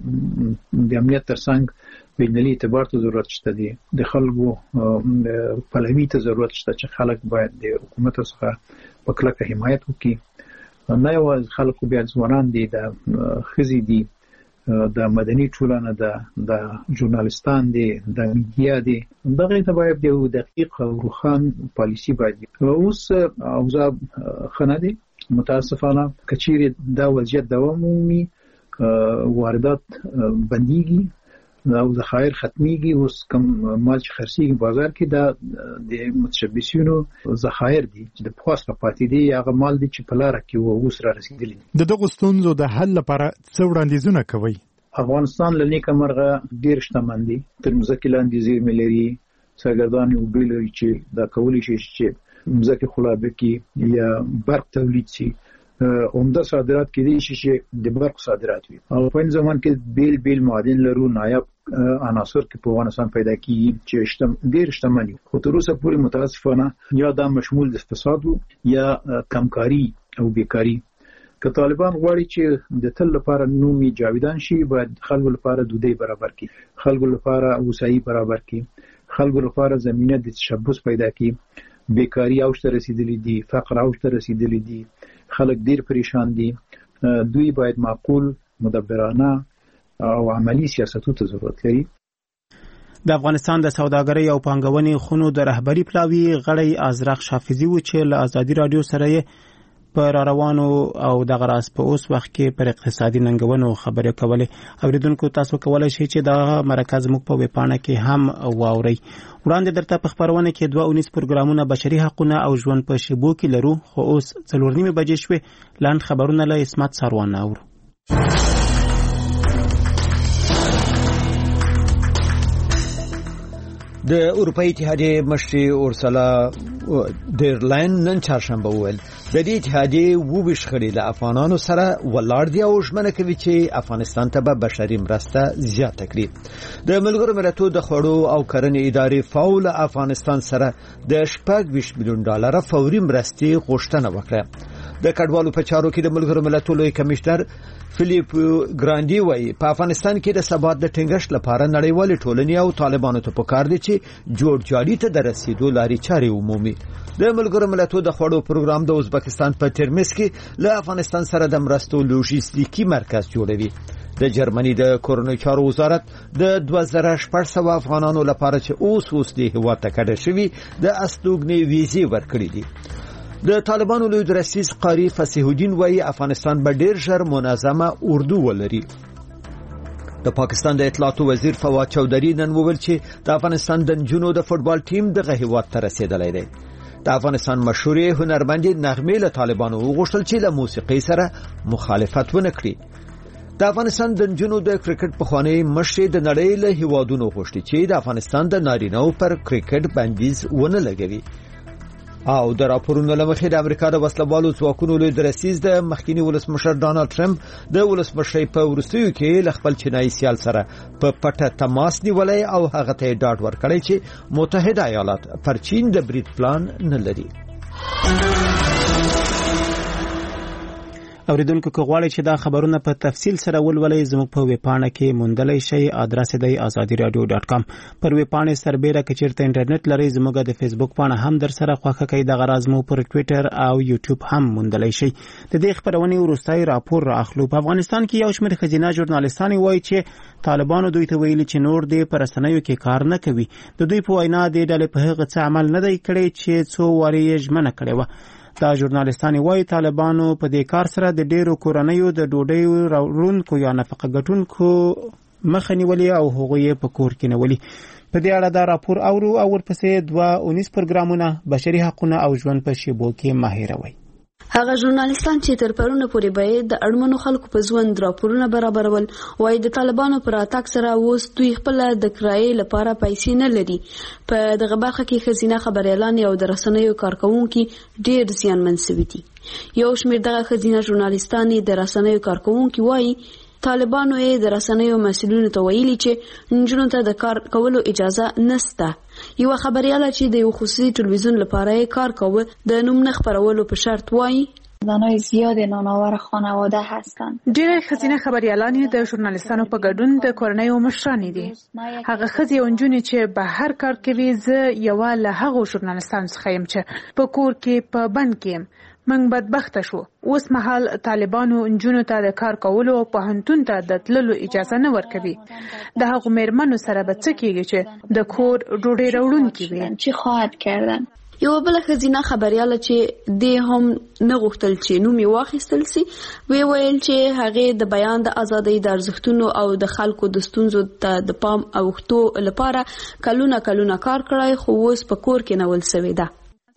د امنیت ترڅنګ بینالمللي اعتبار ته ضرورت شته دی. د خلکو پلوي ته ضرورت شته چې خلک باید د حکومت څخه په کلکه حمایت وکړي. نه یوازې خلکو بیا ځوانان دي، د ښځې دي، د مدني ټولنه ده، د ژورنالستان دي، د میډیا دي. دغه ته باید یو دقیق او روښانه پالیسي باید وي. اوس اوضاع ښه نه دي متاسفانه. که چیرې دا وضعیت دوام ومومي واردات بندیږي او ذخایر ختمیږي. اوس کوم مال چې خرڅیږي بازار کې دا د متشبثینو ذخایر دي چې د پخوا څخه پاتې دي. هغه مال دي چې په لاره کې و اوس را رسیدلی. د دغو ستونزو د حل لپاره څه وړاندیزونه کوي؟ افغانستان له نیکه مرغه ډېر شتمن دی. تر مځکې لاندې زیرمې لري، سرګردان یو بیل چې دا کولی شي چې مزکه خلابه کې یا برق تولید شي عمده صادرات کې دي چې د برق صادرات وي او په زمان کې بیل بیل معادن لرو نایب عناصر کې په افغانستان پیدا کیږي چې شتم ډیر شتمني خو تر اوسه پورې متاسفانه یا دا مشمول د اقتصاد یا کمکاری او بیکاری که طالبان غواړي چې د تل لپاره نومي جاویدان شي باید خلکو لپاره دودي برابر کړي خلکو لپاره وسایي برابر کړي خلکو لپاره زمينه د تشبث پیدا کړي بیکاری اوج ته رسیدلې دي فقر اوج ته رسیدلې دي خلک ډیر پریشان دي دوی باید معقول مدبرانه او عملی سیاستو ته ضرورت لري د افغانستان د سوداګرۍ او پانګونې خونو د رهبری پلاوی غړی ازرق شافعي و چې له ازادي رادیو سره پر روانو او د غراس په اوس وخت کې پر اقتصادي ننګونو خبرې کولې اوریدونکو تاسو کولای شئ چې دا مرکز موږ په وپاڼه کې هم واوري وړاندې درته په خبرونه کې دوه اونیس پروګرامونه بشري حقوقونه او ژوند په شیبو کې لرو خو اوس څلور نیمه بجې شوې لاند خبرونه له اسمت سروان اورو د اروپאי اتحادیه مشري اورسلا ډیر لاین نن چهارشنبه وویل د دې اتحادیه وویش خړې له افغانانو سره ولاړ دی او ژمنه کوي چې افغانستان ته به بشري مرسته زیاته کړي د ملګرو ملتونو د خړو او کرنې ادارې فاول افغانستان سره د شپږ ویشت میلیون ډالر فوري مرستې غوښتنه وکړه د کډوالو په چارو کې د ملګرو ملتونو لوی کمشنر فلیپ ګراندي وايي په افغانستان کې د ثبات د ټینګښت لپاره نړیوال ټولنې او طالبانو ته پکار دي چې جوړ جاړي ته د رسیدو لارې چارې عمومي د ملګرو ملتونو د خړو پروګرام د ازبکستان په ترمز کې له افغانستان سره د مرستو لوجستیکي مرکز جوړوي د جرمني د کورونی چارو وزارت د دوه زره شپږ سوه افغانانو لپاره چې اوس اوس د هیواد ته کډه شوي د استوګنې ویزې ورکړي دي د طالبانو لوی درسیز قاری فصیح الدین وايي افغانستان به ډیر ژر منظمه اردو ولري د پاکستان د اطلاعات وزیر فواد چودھری نن وویل چې د افغانستان د جنونو د فوتبال ټیم د هیواد ته رسیدلی دی د افغانستان مشهور هنرمند نغمه له طالبانو وغوښتل چې له موسیقي سره مخالفت ونه کړي د افغانستان د جنونو د کرکټ پخوانی مشر د نړۍ له هیوادونو غوښتي چې د افغانستان د نارینه‌و پر کرکټ بندیز ونه لګوي او د راپورونو لمخې د امریکا د وسلوالو ځواکونو لوی درسیز د مخکینی ولسمشر ډانلډ ټرمپ د ولسمشر په ورستیو کې ل خپل چینایي سیال سره په پټه تماس نیولای او هغه ته ډاډ ورکړی چې متحده ایالات پر چین د برید پلان نه لري اوریدونکو کو غواړي چې دا خبرونه په تفصیل سره ولولئ زموږ په ویبپاڼه کې موندلای شئ ادرس دی azadi radio dot com پر ویبپاڼه سربېره کې چیرته انټرنیټ لرئ زموږ د فیسبوک پاڼه هم در سره خوښه کوي د غراز مو پر ټوئیټر او یوټیوب هم موندلای شئ د دې خبرونه ورستای راپور راخلو په افغانستان کې یو شمېر خزینه ژورنالیستان وایي چې طالبانو دوی ته ویلي چې نور دې پر رسنیو کې کار نه کوي د دوی په وینا د ډلې په هغه څه عمل نه دی کړی چې څو واري یې ژمنه کړې و دا ژورنالیستان وایي طالبانو په دې کار سره د ډیرو کورنیو د ډوډۍ راوړونکو یا نفقه ګټونکو مخه نیولې او هغوی په کور کې نیولې په دې اړه دا راپور اورو او ورپسې دوه اونیس پروګرامونه بشري حقوقونه او ژوند په شیبو کې ماهروي هغه ژورنالیستان چې تر پرونه پورې به د اړمنو خلکو په ژوند راپورونه برابرول وایي د طالبانو پر اتاک سره اوس دوی خپل د کرایې لپاره پیسې نه لري په دغه برخه کې خزینه خبريالان او د رسنیو کارکونکو ډېر زیانمن شوي دي یو شمېر دغه خزینه ژورنالیستان د رسنیو کارکونکو وایي طالبانو یې د رسنیو مسؤلینو ته ویلي چې نجونو ته د کار کولو اجازه نشته یو خبرياله چې د یو خصوصي ټلویزیون لپاره کار کوي د نوم نه خبرولو په شرط وایي زنای زیاد نانآور خانواده هستند. ډېر خزینه خبريالان د ژورنالیستانو په ګډون د کورنۍ او مشرانې دي. هغه خزي او نجونې چې به هر کار کوي زه یو له هغه ژورنالیستانو څخه یم چې په کور کې په بند کې منګ بدبخت شو. اوس مهال طالبانو نجونو ته د کار کولو او په هنتون ته د تللو اجازه نه ورکوي. د هغو مېرمنو سره به څه کېږي چې د کور ډوډۍ راوړونکي وي. چی خواهد کردن؟ یو بل خزینه خبرياله چې د هم نه غوښتل چې نوم یې واخیستل سي وی ویل چې هغه د بیان د ازادۍ د ارزښتونو او د خلکو د ستونزو ته د پام اوښتو لپاره کلونه کلونه کار کړای خو اوس په کور کې نول سوی ده.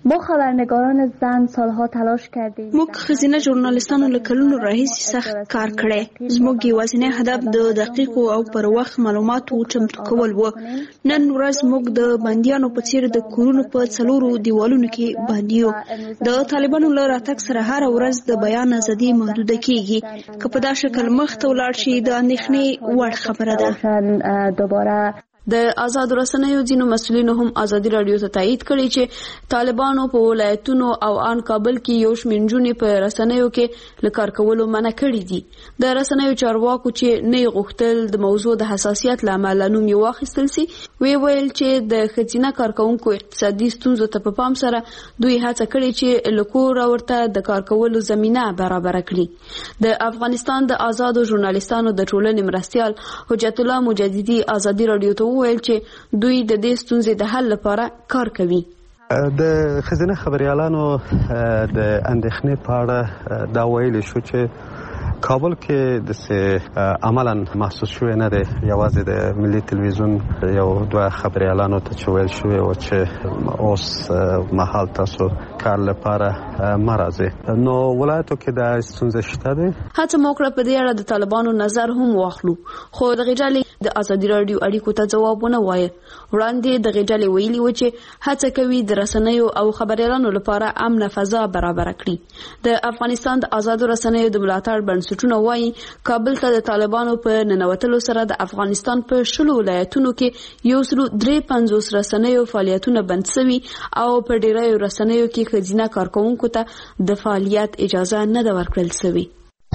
ما خبرنگاران زن سالها تلاش کردیم. موږ خزینه ژورنالیستانو له کلونو راهیسې سخت کار کړی. زموږ یوازینی هدف د دقیقو او پر وخت معلوماتو چمتو کول و. نن ورځ موږ د بندیانو په څیر د کورونو په څلورو دیوالونو کې بندي یو. د طالبانو له راتګ سره هر ورځ د بیان ازادي محدوده کیږي. که په دا شکل مخ ته ولاړ شي د اندېښنې وړ خبره ده. دوباره د آزاد رسنیو ځینو مسؤلینو هم ازادي رادیو ته تایید کړی چې طالبانو په ولایتونو او ان کابل کې یو شمېر نجونې په رسنیو کې له کار کولو منع کړي دي. د رسنیو چارواکو چې نه غوښتل د موضوع د حساسیت له امله نوم یې واخیستل سي، وی ویل چې د ښځینه کارکونکو اقتصادي ستونزو ته په پام سره دوی هڅه کړې چې له کوره ورته د کار کولو زمینه برابره کړي. د افغانستان د آزادو ژورنالیستانو د ټولنې مرستیال حجت الله مجددي ازادي رادیو ته وویل چې دوی د دې ستونزې د حل لپاره کار کوي. د خزینه خبريالانو د اندېښنې په اړه دا ویل شو چې کابل کې د عملاً محسوس شوی نه دی. یوازې د ملي تلویزیون یو دوه خبريالانو ته چې ویل شوی و چې اوس مهال تاسو کار لپاره مرزه. نو ولایتو کې د ستونزې شته دي. هڅه موکړه په دې اړه د طالبانو نظر هم واخلو، خو د غجالي د ازادي رادیو اړیکو ته ځوابونه وایي. وړاندې د غجالي ویلي و چې هڅه کوي د رسنیو او خبريالانو لپاره امن فضا برابر کړي. د افغانستان د آزادو رسنیو د ملاتړ بنسټونه وایي کابل ته د طالبانو په ننوتلو سره د افغانستان په شلو ولایتونو کې یو سل درې پنځوس رسنیو فعالیتونه بند شوي او په ډیرو رسنیو کې ښځینه کارکونکو ته د فعالیت اجازه نه ده ورکړل شوې.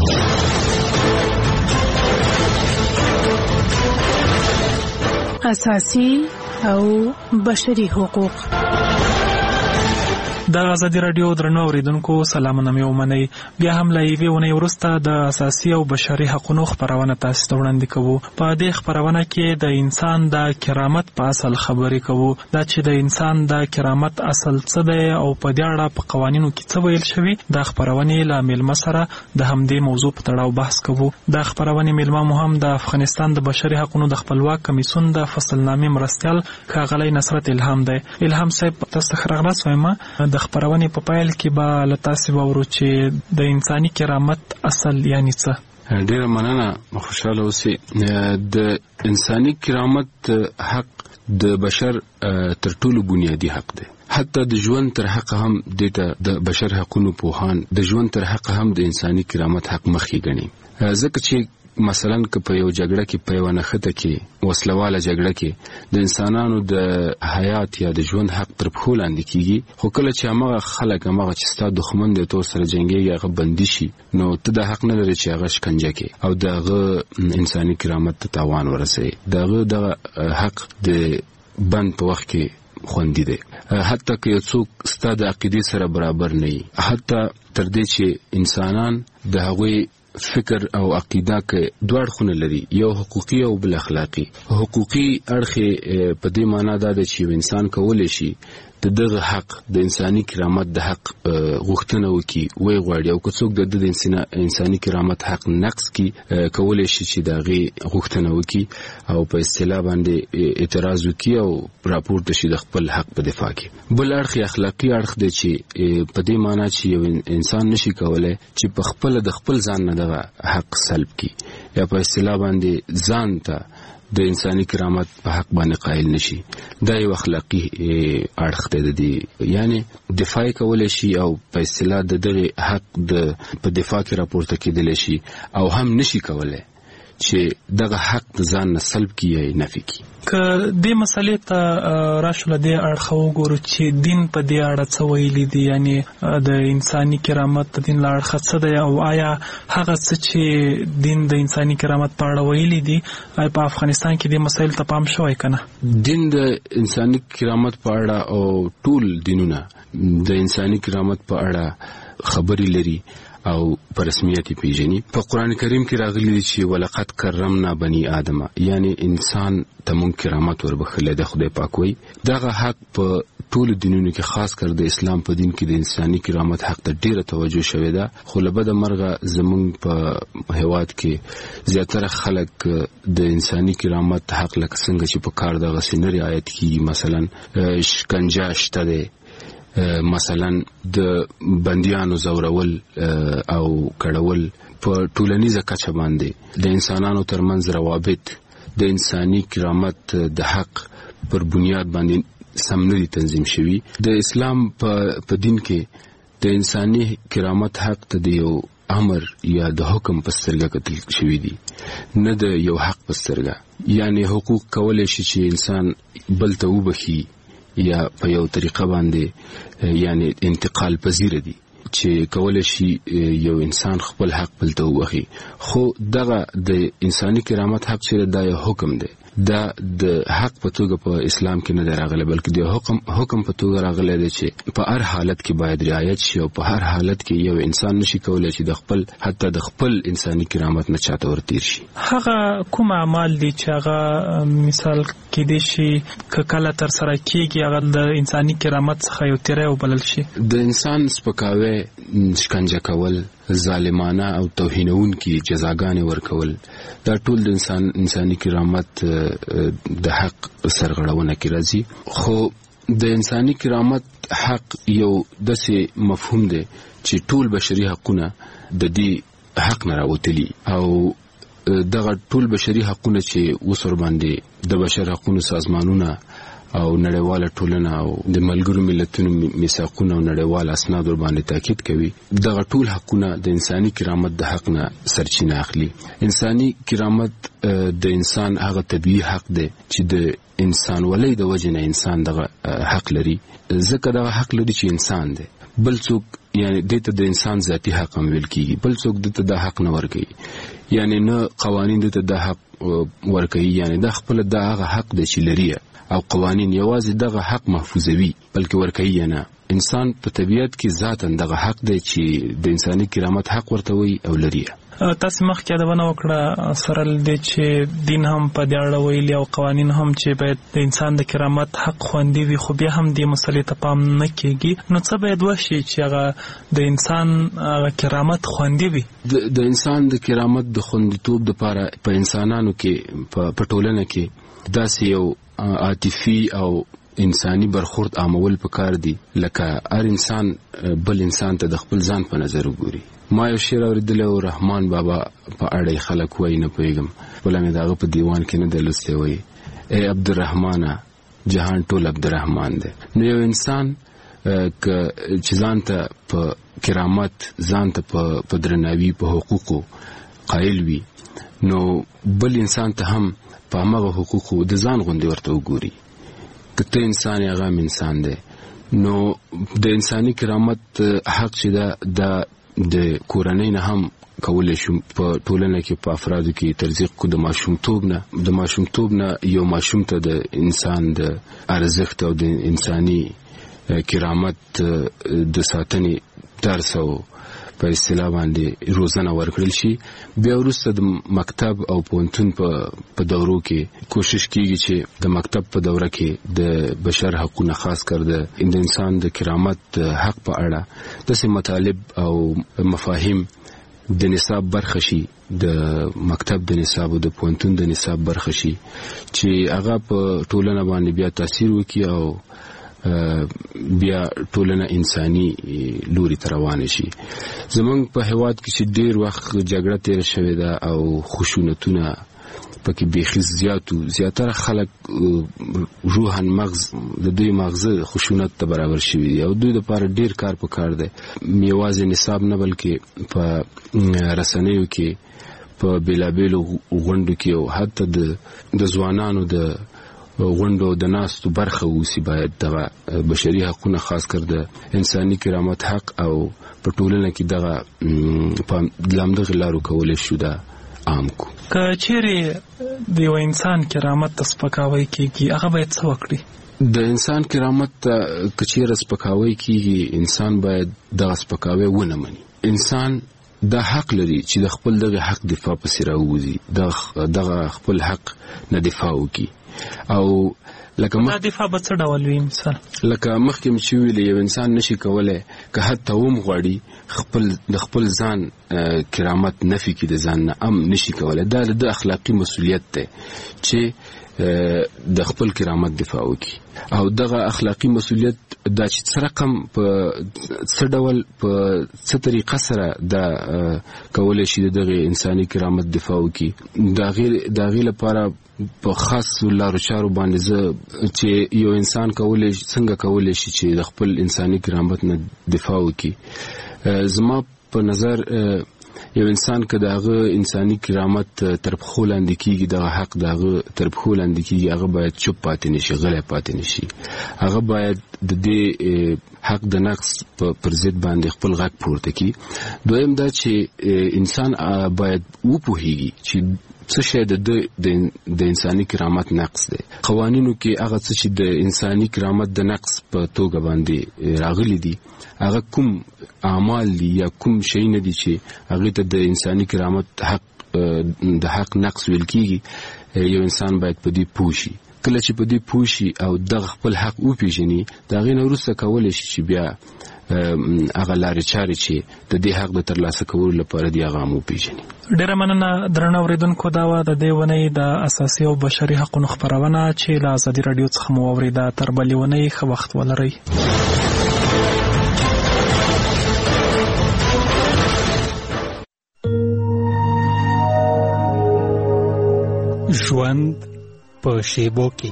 اساسي او بشري حقوق. د ازادي رادیو درنو اوریدونکو سلامونه مې ومنئ. بیا هم له یوې اونۍ وروسته د اساسي او بشري حقوقو خپرونه تاسو ته وړاندې کوو. په دې خپرونه کې د انسان د کرامت په اصل خبرې کوو. دا چې د انسان د کرامت اصل څه دی او په دې اړه په قوانینو کې څه ویل شوي، د خپرونې له میلمه سره د همدې موضوع په تړاو بحث کوو. د خپرونې میلمه مو هم د افغانستان د بشري حقوقو د خپلواک کمیسیون د فصلنامې مرستیال ښاغلی نصرت الهام دی. الهام صاحب تاسو ته ښه راغلاست وایم. د خپرونې په پایل کې به له تاسو واورو چې د انساني کرامت اصل یعنی څه. ډیره مننه، خوشاله اوسئ. د انساني کرامت حق د بشر تر ټولو بنیادی حق دی. حتی د ژوند تر حق هم د بشر حقوقو پوهان د ژوند تر حق هم د انساني کرامت حق مخې ګڼي. ځکه چې مثلا که په یو جګړه کې په یو نښته کې وسلواله جګړه کې د انسانانو د حیات یا د ژوند حق تر پښو لاندې کیږي، خو کله چې هغه خلک هغه چې ستا دښمن دی تور سره جنګیږي هغه بندي شي، نو ته د حق نه لري چې هغه شکنجه کې او دغه انساني کرامت ته تاوان ورسوي. دغه دغه حق د بند په وخت کې خوندي دی. حتی که یو څوک ستا د عقیدې سره برابر نه وي، حتی تر دې چې انسانان د هغوی فکر او عقیده کې دوه اړخونه لري، یو حقوقي او بل اخلاقی. حقوقي اړخ په دې معنی دا دی چې انسان کولای شي د دغه حق د انساني کرامت د حق غوښتنه وکړي وی غواړي، او که څوک د انساني کرامت حق نقص کړي کولای شي چې دغه غوښتنه وکړي او په اصطلاح باندې اعتراض وکړي او راپورته شي د خپل حق په دفاع کې. بل اړخ اخلاقی اړخ دی چې په دې معنی چې یو انسان نشي کولای چې په خپل د خپل ځان نه دغه حق سلب کړي یا په اصطلاح باندې ځان ته د انساني کرامت په حق باندې قائل نشي. دا یو اخلاقی اړخ دی، یعنی دفاع کولای شي او په اصطلاح د دغه حق د په دفاع کې راپورته کېدلی شي، او هم نشي کولای چې دغه حق د ځان نه سلب کړي یا نفي کړي. که دې مسلې ته راشو له دې اړخه وګورو چې دین په دې اړه څه ویلي دي، یعنی د انساني کرامت د دین له اړخه څه دی، او آیا هغه څه چې دین د انساني کرامت په اړه ویلي دي په افغانستان کې دې مسایل ته پام شوی که نه؟ دین د انساني کرامت په اړه او ټول دینونه د انساني کرامت په اړه خبرې لري او په رسمیت پیژني. په قران کریم کې راغلي دي چې ولقد کرمنا بني آدم، یعنی انسان ته مونږ کرامت وربخښلی د خدای پاک وایي. دغه حق په ټول دینونو کې خاص کر د اسلام په دین کې د انساني کرامت حق ته ډیره توجه شوې ده، خو له بده مرغه زمونږ په هیواد کې زیاتره خلک د انساني کرامت حق لکه څنګه چې په کار دغه سینری آیت کې مثلا شکنجه شته ده، مثلا د بنديانو زورول او کړول په ټولنیزه کچه باندې د انسانانو ترمنځ روابط د انساني کرامت د حق پر بنیاد باندې سمندري تنظیم شوی. د اسلام په دین کې د انساني کرامت حق ته د یو امر یا د حکم په سترګه کتل شوی دی، نه د یو حق په سترګه. یعنی حقوق کولای شي چې انسان بل ته وبخي یا په یو طریقه باندې یعنی انتقال پذیر دي چې کولای شي یو انسان خپل حق بل ته وبخي. خو دغه د انساني کرامت حق چې دا یو حکم دی، دا د حق په توګه په اسلام کې نه راغلی، بلکې د حکم حکم په توګه راغلی دی چې په هر حالت کې باید رعایت شي او په هر حالت کې یو انسان نشي کولای چې د خپل حتی د خپل انساني کرامت نه چاته ورتیر شي. هغه کوم اعمال دي چې هغه مثال کې دي شي کله تر سره کیږي هغه د انساني کرامت څخه یو تیری وبلل شي؟ د انسان سپکاوی، شکنجه کول، ظالمانه او توهینونکي جزاګانې ورکول، دا ټول د انسان انساني کرامت د حق سرغړونه کې راځي. خو د انساني کرامت حق یو داسې مفهوم دی چې ټول بشري حقونه د دې حق نه راوتلي، او دغه ټول بشري حقونه چې اوس ورباندې د بشر حقونو سازمانونه او نړیواله ټولنه او د ملګرو ملتونو میثاقونه او نړیوال اسناد ورباندې تاکید کوي، دغه ټول حقونه د انساني کرامت د حق نه سرچینه اخلي. انساني کرامت د انسان هغه طبيعي حق دی چې د انسان ولې د وجه نه انسان دغه حق لري، ځکه دغه حق لري چې انسان دی. بل څوک یعنی دته د انسان ذاتی حق هم ویل کیږي، بل څوک دته د حق نه ورکوي، یعنی نه قوانین دته د حق ورکوي، یعنی د خپل د هغه حق د چې لري او قوانین یوازې دغه حق محفوظوي بلکې ورکوي نه. انسان په طبیعت کې ذاتاً دغه حق دی چې د انساني کرامت حق ورته وي او لري. تاسو مخکې یادونه وکړه سره د چې دین هم په دې اړه ویلي او قوانین هم چې باید د انسان د کرامت حق خوندي وي، خو بیا هم دې مسلې ته پام نه کیږي. نو څه باید وشي چې هغه د انسان کرامت خوندي وي؟ د انسان د کرامت د خوندیتوب لپاره په انسانانو کې په ټولنه کې داسې یو عاطفي او انساني برخورد عامول پکار دي، لکه هر انسان بل انسان ته د خپل ځان په نظر وګوري. ما یو شعر اوریدلی و، رحمان بابا په اړه خلک وایي نه پوهېږم، بله مې د هغه په دیوان کې نه دی لوستی، وایي ای عبدالرحمانه جهان ټول عبدالرحمان دی. نو یو انسان چې ځان ته په کرامت، ځان ته په درناوي، په حقوقو قایل وي، نو بل انسان ته هم په همغه حقوقو د ځان غوندې ورته وګوري. که ته انسان یې هغه هم انسان دی. نو د انساني کرامت حق چې دا د کورنۍ نه هم کولی شو په ټولنه کې په افرادو کې ترزیق کو. د ماشومتوب نه د ماشومتوب نه یو ماشوم ته د انسان د ارزښت او د انساني کرامت د ساتنې درس او په اصطلاح باندې روزنه ورکړل شي. بیا وروسته د مکتب او پوهنتون په دورو کې کوشش کیږي چې د مکتب په دوره کې د بشر حقوقو خاص کر د انسان د کرامت حق په اړه داسې مطالب او مفاهیم د نصاب برخه شي، د مکتب د نصاب او د پوهنتون د نصاب برخه شي چې هغه په ټولنه باندې بیا تاثیر وکړي او بیا ټولنه انساني لوري ته روانه شي. زمونږ په هیواد کې چې ډیر وخت جګړه تیر شوې ده او خشونتونه پکې بیخي زیاتو زیاتره خلک روحاً مغز د دوی مغزه خشونت ته برابر شوي دي او دوی لپاره ډیر کار پکار دی. یوازې نصاب نه بلکې په رسنیو کې، په بیلابیلو غونډو کې او حتی د ځوانانو د غونډو د ناستو برخه اوسي. باید دغه بشري حقونه خاص کر د انساني کرامت حق او په ټولنه کې دغه په لامدغه لارو کولای شو دا عام کو. که چیرې د یو انسان کرامت ته سپکاوی کیږي هغه باید څه وکړي؟ د انسان کرامت ته که چیرې سپکاوی کیږي انسان باید دغه سپکاوی ونه مني. انسان دا حق لري چې د خپل دغه حق دفاع پسې راووځي، دغه خپل حق نه دفاع وکړي. او لکه مخ دفاع به څه ډول وي؟ مثال لکه مخکې مې چې ویلې یو انسان نشي کولی که حتی هم غواړي خپل د خپل ځان کرامت نفي کړي، د ځان نه هم نشي کولی. دا د اخلاقي مسؤلیت دی چې د خپل کرامت دفاع وکړي او دغه اخلاقي مسؤلیت دا چې څه رقم په څه ډول په څه طریقه سره دا کولای شي دغه انساني کرامت دفاع وکړي دا غیر دا غیر لپاره په خاص لارو چارو باندې چې یو انسان کولای څنګه کولای شي چې د خپل انساني کرامت نه دفاع وکړي. زما په نظر یو انسان که دغه انساني کرامت تر پښو لاندې کیږي دغه حق دغه تر پښو لاندې کیږي هغه باید چوپ پاتې نشي غلی پاتې نشي هغه باید د دې حق د نقص پر ضد باندې خپل غږ پورته کړي. دویم دا چې انسان باید وپوهیږي چې څه شی د انساني کرامت نقص دی. قوانینو کې هغه څه چې د انساني کرامت د نقص په توګه باندې راغلي دي هغه کوم اعمال دي یا کوم شی نه دي چې هغه ته د انساني کرامت حق د حق نقص ویل کیږي. یو انسان باید په دې پوه شي. کله چې په دې پوه شي او د خپل حق وپیژني دا غي نه وروسته کولای شي چې بیا هغه لارې چارې چې د دې حق د ترلاسه کولو لپاره دی هغه مو پیژني. ډیره مننه درنو اوریدونکو دا و د دې ونې د اساسي او بشري حقوقو خبرونه چې له ازادي رادیو څخه مو اوریده. تر بلې ونې ښه وخت ولرئ. ژوند په شیبو کې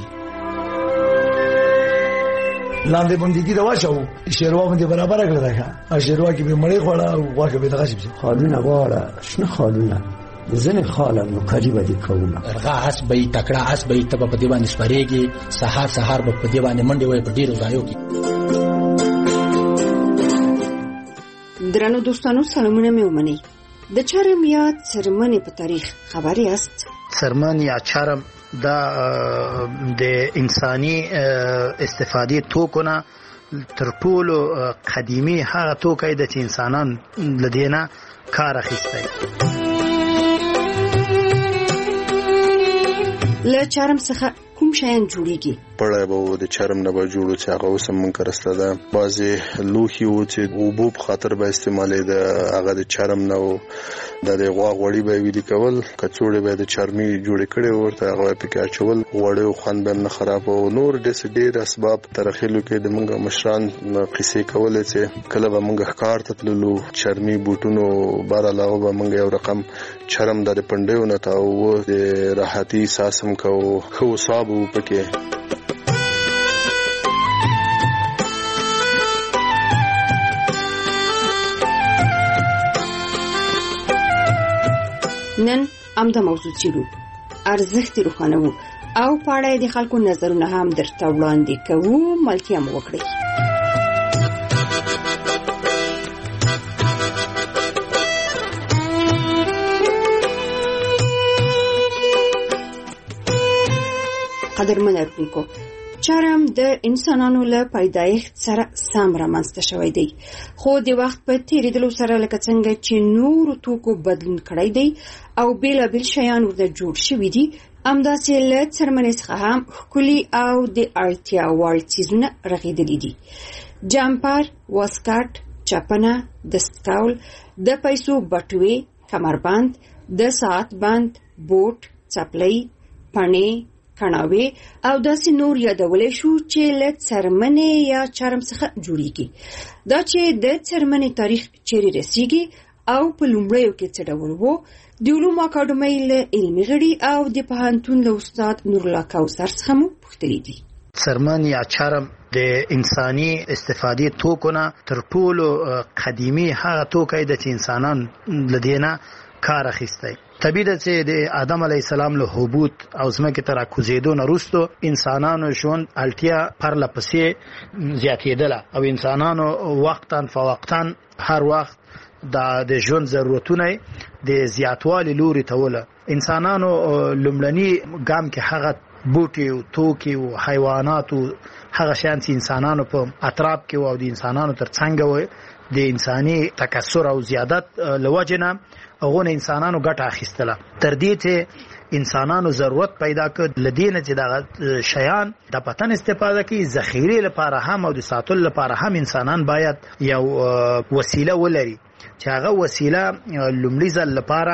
لاندې بندګي دا واچو شیروا باندې برابر کړل دا ښه شیروا کې به مړې خوړه او واکه به دغه شي خالونه غواړه شنو خالونه ځنه خاله نو قریبه دي کومه ارغه اس به تکړه اس به ته په دې باندې سپریږي سحر سحر په دې باندې منډي وای په ډیرو ځایو کې. درنو دوستانو سلامونه مې ومنئ. د چرم یا څرمنې په تاریخ خبرې است؟ څرمن یا چرم دا د انساني استفادې توکونه تر ټولو قدیمی هغه توکي د انسانان لدینه کار اخیستی. له چرم څخه کوم شیان جوړیږي؟ پړای به د چرم نه به جوړو چې هغه اوس هم موږ کرسته ده. بعضې لوښي وو چې اوبو په خاطر به استعمالېده هغه د چرم نه و. د د غوا غوړي به یې ویلي کول کڅوړې به یې د چرمي جوړې کړې وو ورته هغه به یې پکې اچول غوړیو خوند به یې نه خراب و. نور داسې ډېر اسباب ترخیلو کې د موږ مشران قصې کولې چې کله به موږ ښکار ته تللو چرمي بوټونو بار علاوه به موږ یو رقم چرم د پنډیو نه تاوه د راحتي احساس هم کوو ښه وصاب و پکې. نن امدا موضوع چیرو ارزښت روښانه وو او پاړې د خلکو نظرونه هم درته وړاندې کوو. ملتیا مو وکړئ. قدرمن اورونکو چرم د انسانانو له پیدایښت سره سم رامنځته شوی دی خو د وخت په تیریدلو سره لکه څنګه چې نور توکو بدلون کړی دی او بیلابیل شیان ورته جوړ شوي دي همداسې له څرمنې څخه هم ښکلي او د اړتیا وړ څیزونه رغېدلي دي. جمپر، واسکټ، چپنه، دستکول، د پیسو بټوې، کمربند، د ساعت بند، بوټ، څپلۍ، پڼې، کڼاوې او داسې نور یادولې شو چې له څرمنې یا چرم څخه جوړیږي. دا چې د څرمنې تاریخ چیرې رسیږي او په لومړیو کې څه ډول وو د علومو اکاډمۍ له علمي غړي او د پوهنتون له استاد نورالله کوثر څخه مو پوښتلي دي. څرمن یا چرم د انساني استفادې توکونه تر ټولو قدیمی هغه توکي د انسانان لدینه کار اخیستی. طبیعي ده چې د آدم علی السلام له حبوط او ځمکې ته راکوزېدو نه وروسته انسانانو ژوند اړتیا پرله پسې زیاتېدله او انسانانو وقتاً فوقتاً هر وخت د ژوند ضرورتونه د زیاتوالي لوري ته وله. انسانانو لومړني ګام کې هغه بوټي او توکي او حیوانات او هغه شیان چې انسانانو په اطراف کې او د انسانانو ترڅنګ و د انساني تکثر او زیادت لوجنه هغه انسانانو ګټه اخیستله. تر دې ته انسانانو ضرورت پیدا کړ لدینه چې دا شیان د پتن استفاده کوي ذخیره لپاره هم او د ساتل لپاره هم انسانان باید یو وسیله ولري چې هغه وسیله لومړی ځل لپاره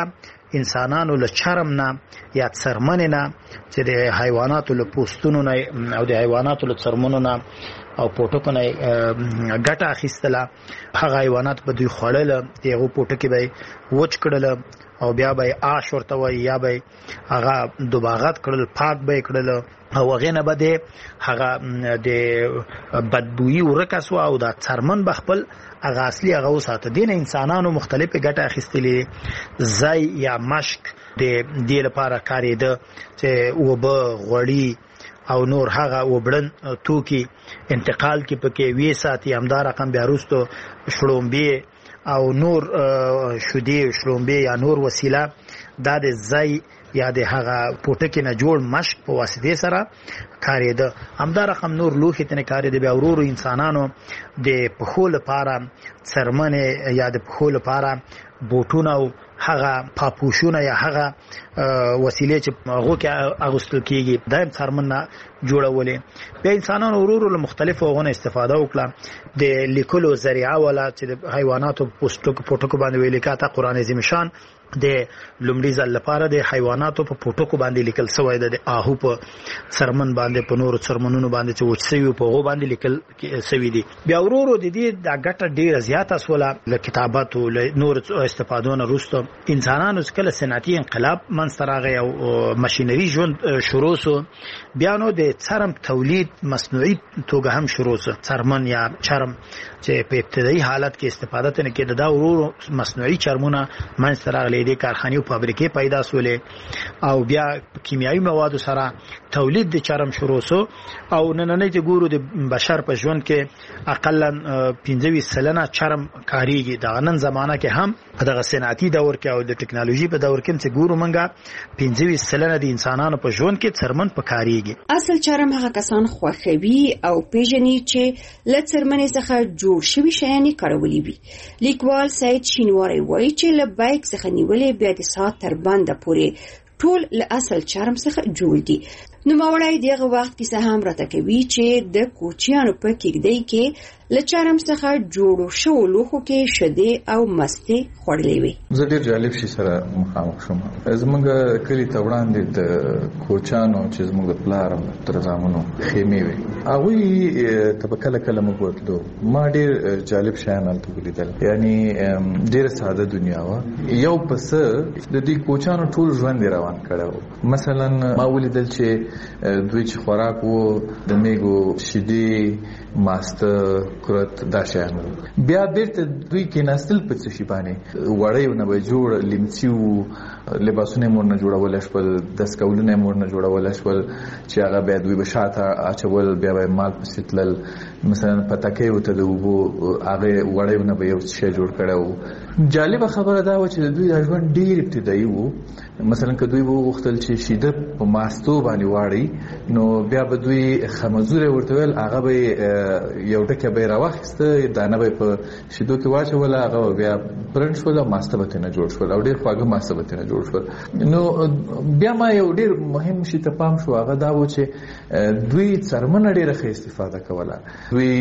انسانانو له چرم نه یا څرمن نه چې د حیواناتو له پوستونو نه او د حیواناتو له څرمنو نه او پوټکو نه ګټه اخیستله. هغه حیوانات به دوی خوړل، دغه پوټکي به وچ کړل او بیا به آش ورته وای یا به هغه دوباغت کړل، پاک به کړل او هغه نه بده هغه د بدبوئی ورکاسو او د څرمن بخپل هغه اصلي هغه وساته. دین انسانانو مختلفه ګټه اخیستلې، زای یا مشک د دې لپاره کارېده چې وبه غوړی او نور هغه وبړن توکي انتقال کې پکې وی ساتي. همدار رقم بیا وروسته شړومبې او نور شودي شړومبې یا نور وسیله دا د زای یا د هغه پوټکي نه جوړ مشک په واسطه سره کارېده. همدار رقم نور لوخي تنه کارېده. بیا ورورو انسانانو د پخو لپاره څرمن یا د پخو لپاره بوټونه او هغه پاپوشونه یا هغه وسیله چې هغه کې اغوستل کیږي دایم څرمن نه جوړولې. بیا انسانانو ورورو له مختلفو غونه استفاده وکړه. د لیکلو ذریعہ ولا چې د حیواناتو پوسټکو پټکو باندې ویل کاته قران عظیم شان د لومړي ځل لپاره د حیواناتو په پټکو باندې لیکل شوی د آهو په څرمن باندې په نورو څرمنونو باندې چې وڅوي په غو باندې لیکل شوی دي. بیا ورورو د دې د ګټه ډیره زیاته سوله له کتاباتو له نور استفادهونه وروسته انسانانو کله صنعتي انقلاب منځته راغی او ماشينري ژوند شروع شو. بیا نو د څرم تولید مصنوعي توګه هم شروع شو. څرمن یا چرم چې په ابتدایي حالت کې استفاده تنه کېده دا ورورو مصنوعي چرمونه منځته راغلي دي. کارخانې او فابریکې پیدا شولې او بیا کیمیاوي موادو سره تولید د چرم شروع شو او نننې چې ګورو د بشر په ژوند کې اقلا پنځه ویشت سلنه چرم کاریږي. د نن زمانہ کې هم دغه صنعتي دور کې او د ټکنالوژي په دور کې چې ګورو منګه پنځه ویشت سلنه د انسانانو په ژوند کې څرمن په کاریږي. اصل چرم هغه کسان خوښوي او پیژني چې له څرمنې څخه جوړ شوي شیان کارولي وي. لیکوال سید شینواری وایي چې له بایک څخه نیولې بیا د ساعت تر بنده پورې ټول له اصل چرم څخه جوړ دي. نو ماوړای دغه وخت کې هم راته کوي چې د کوچیانو په کېږدۍ کې له چرم څخه جوړو شو لوخو کې شیدې او مستې خوړلې وي. زه ډېر جالب شي سره مخامخ شوم. زموږ کلی ته وړاندې د کوچانو چې زموږ د پلار تر زامنو خیمې وي هغوی ته به کله کله موږ ورتلو. ما ډېر جالب شیان هلته ولیدل. یعنې ډېره ساده دنیا وه. یو پسه د دې کوچانو ټول ژوند روان کړی و. مثلا ما ولیدل چې دوی چې خوراک وو د میږو شیدې ماسته کرت دا شیان وو. بیا بیرته دوی کې نستل په څه شي باندې وړیونه به جوړ لیمڅي وو، لباسونه مور نه جوړول شول، دستکولونه مور نه جوړول شول چې هغه بیا دوی به شاته اچول بیا به مال پسې تلل. مثلا پتاکې وته د وبو هغه وړیونه به یو شی جوړ کړو. جالبه خبره دا و چې دوی د ژوند ډیر ابتدایي وو. مثلا که دوی وغوښتل چې شیده په ماستو باندې واړي نو بیا به دوی خمزوره ورته ویل هغه به یو ټکه به راوخسته دانه به په شیدو کې واچول هغه بیا برنډ شول ماسته به نه جوړ شول او ډیر خواږه ماسته به نه جوړ شول. نو بیا ما یو ډیر مهم شی ته پام شو هغه دا و چې دوی څرمن ډیره ښه استفاده کوله. دوی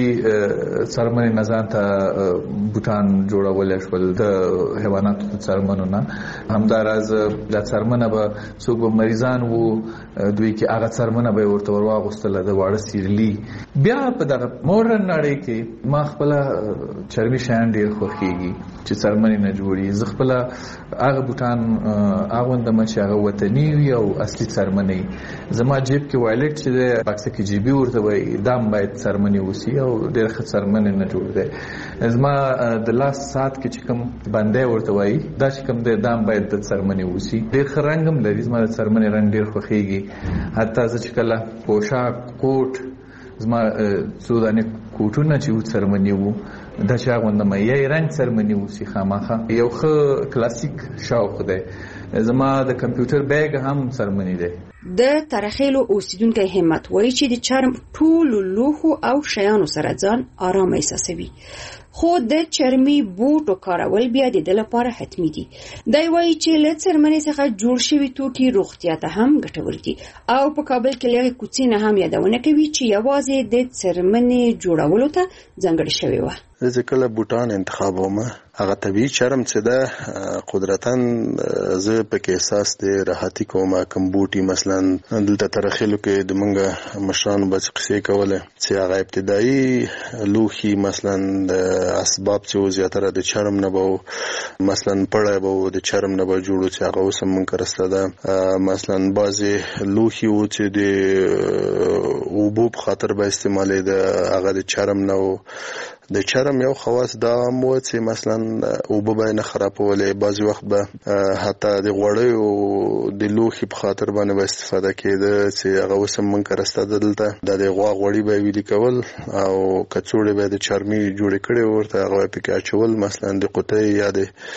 څرمن نه ځان ته بوتان جوړول شول د حیواناتو څرمنو نه. همداراز د څرمنه به څوک به مریضان وو دوی کې هغه څرمنه به ورته ورواغوستل د واړه سیرلی. بیا په دغه مورن نړۍ کې ما خپل چرمي شیان ډیر خوښیږي چې څرمنې نه جوړي. زه خپل هغه بوتان اغوندم چې هغه وطني وي او اصلي څرمنې. زما جیب کې وایلټ چې د باکس کې جیبي ورته وي دام باید څرمنې وسی او ډیر ښه څرمنې نه جوړ دی. زما د لاس سات کې چې کوم باندې ورته وي دا چې کوم د دام باید د څرمنې وسی. ډیر ښه رنګ هم لري. زما د څرمنې رنګ ډیر خوښیږي. حتی زه چې کله پوشاک کوټ زما څو دانې کوټونه چې و څرمنې وو دا چې اغوندم یې رنګ څرمنې وسی خامخا یو ښه کلاسیک شوق دی. زما د کمپیوټر بیگ هم څرمنې دی. د ترخیلو اوسیدونکو همت وایي چې د چرم ټول لوخو او شیانو سره ځان آرام احساسوي. خو د چرمي بوټو کارول بیا د دل لپاره حتمی دي. دا وایي چې له څرمنې څخه جوړ شوی توکي روغتیا ته هم ګټور دي او په کابل کې لږه کوڅینه هم یادونه کوي چې یوازې د څرمنې جوړولو ته ځانګړې شوی و. زه کله بوټان انتخابوم. هغه طبيعي چرم چې ده قدرتاً زه پکې احساس دی راحتي کوم. کوم بوټي مثلا دلته ترخیلو کې د منګه مشرانو بچ قصې کوله چې هغه ابتدایي لوخي مثلا د اسباب چې زیاتره د چرم نه بو مثلا پړای بو د چرم نه به جوړو چې هغه اوس هم کرسته ده. مثلا بعضی لوخي و چې د اوبو په خاطر به استعمالې د هغه د چرم نه و. د چرم یو خواص دا مو چې مثلا اوبه به نه خرابولې. بعضی وخت به حتی د غوړې او د لوخي په خاطر باندې به استفاده کېده چې هغه اوس هم من کرسته دلته د غوا غوړي به ویلي کول او کڅوړې به د چرمي جوړې کړي ورته هغه پکې اچول مثلا د قطۍ یا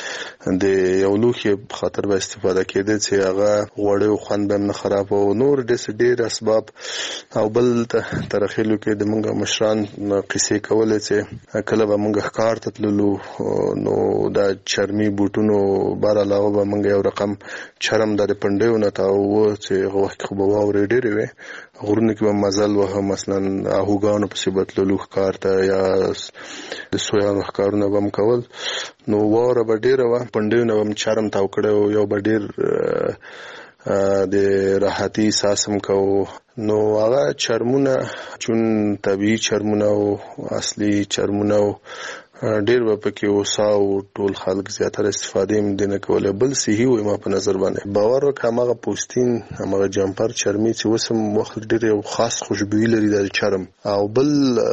د یو لوخي په خاطر به استفاده کېده چې هغه غوړې او خوند به نه خراب او نور د ډېر اسباب. او بل ترخیلو کې د منګه مشران قصې کولې چې کله به موږ ښکار ته تللو نو دا چرمي بوټونو بار علاوه به موږ یو رقم چرم د پنډیو نه تاو چې هغه وخت خو به واورې ډېرې وې غرونه کې به مزل وه مثلا آهوګانو پسې به تللو ښکار ته یا د سویانو ښکارونه به م کول نو واوره به ډېره وه پنډیو نه به م چرم تاو کړی یو به ډېر د راحتي احساس هم کوو. نو هغه چرمونه چون طبيعي چرمونه او اصلي چرمونه او ډېر به پکې اوسا او ټول خلک زیاتره استفاده هم دي نه کوله. بل صحي وي ما په نظر باندې باور وکړه هغه پوستین هغه جمپر چرمي چې اوس هم وخت ډېر یو خاص خوشبويي لري د چرم. او بل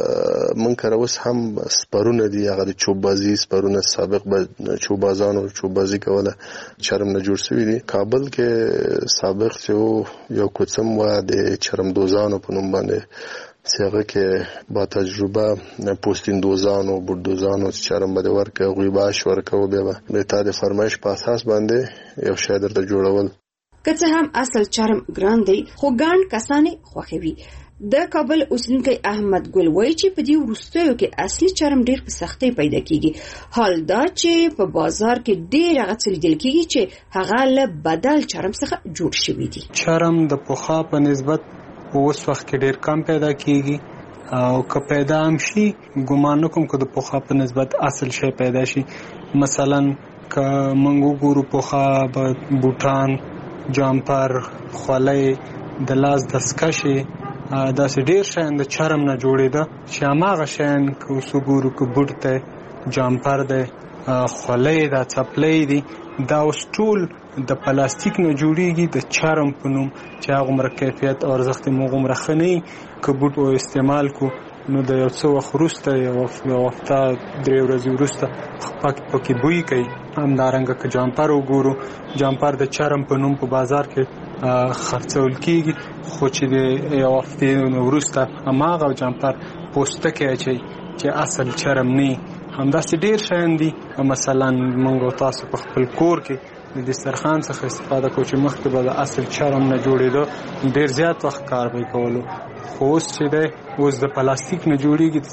من کره اوس هم سپرونه دي هغه د چوبازي سپرونه سابق به چوبازانو چوبازي کوله چرم نه جوړ شوی دي. کابل کې سابق چې یو کوڅم و د چرم دوزانو په نوم باندې څنګه کې با تجربه پوستین دوزانو بوت دوزانو چرم بده ورکه غوي باش ورکه به به تا د فرمایش په اساس باندې یو شی درته جوړول. که څه هم اصل چرم ګران دی خو ګڼ کسانې خوښوي. د کابل اوسیدونکی احمد ګل وایي چې په دې وروستیو کې اصلي چرم ډېر په سختۍ پیدا کیږي. حال دا چې په بازار کې ډېر هغه څه لیدل کیږي چې هغه له بدل چرم څخه جوړ شوی دي. چرم د پخوا په نسبت اوس وخت کې ډېر کم پیدا کیږي او که پیدا هم شي ګمان کوم که د پخوا په نسبت اصل شی پیدا شي. مثلا که موږ وګورو پخوا به بوټان جامپر خولۍ د لاس دستکشې داسې ډېر شیان د چرم نه جوړېده چې هماغه شیان که اوس وګورو که بوټ دی جامپر دی خولۍ ده څپلۍ دي دا اوس ټول د پلاستیک نه جوړیږي د چرم په نوم چې هغه مر کیفیت او ارزښت مو غومره خني که بوټ او استعمال کو نو د یو څو وخت وروسته یو هفته درې ورځې وروسته پکې پکې بوی کوي. همدارنګه که جامپر وګورو جامپر د چرم په نوم په بازار کې خرڅول کیږي خو چې د یو هفتې وروسته هماغه جامپر پوستکی اچي چې اصل چرم نه. همداسې ډېر شیان دي. مثلا موږ تاسو په خپل کور کې د دسترخوان څخه استفاده کوو چې مخکې به د اصل چرم نه جوړېده ډېر زیات وخت کار به یې کولو خو اوس چې دی اوس د پلاستیک نه جوړېږي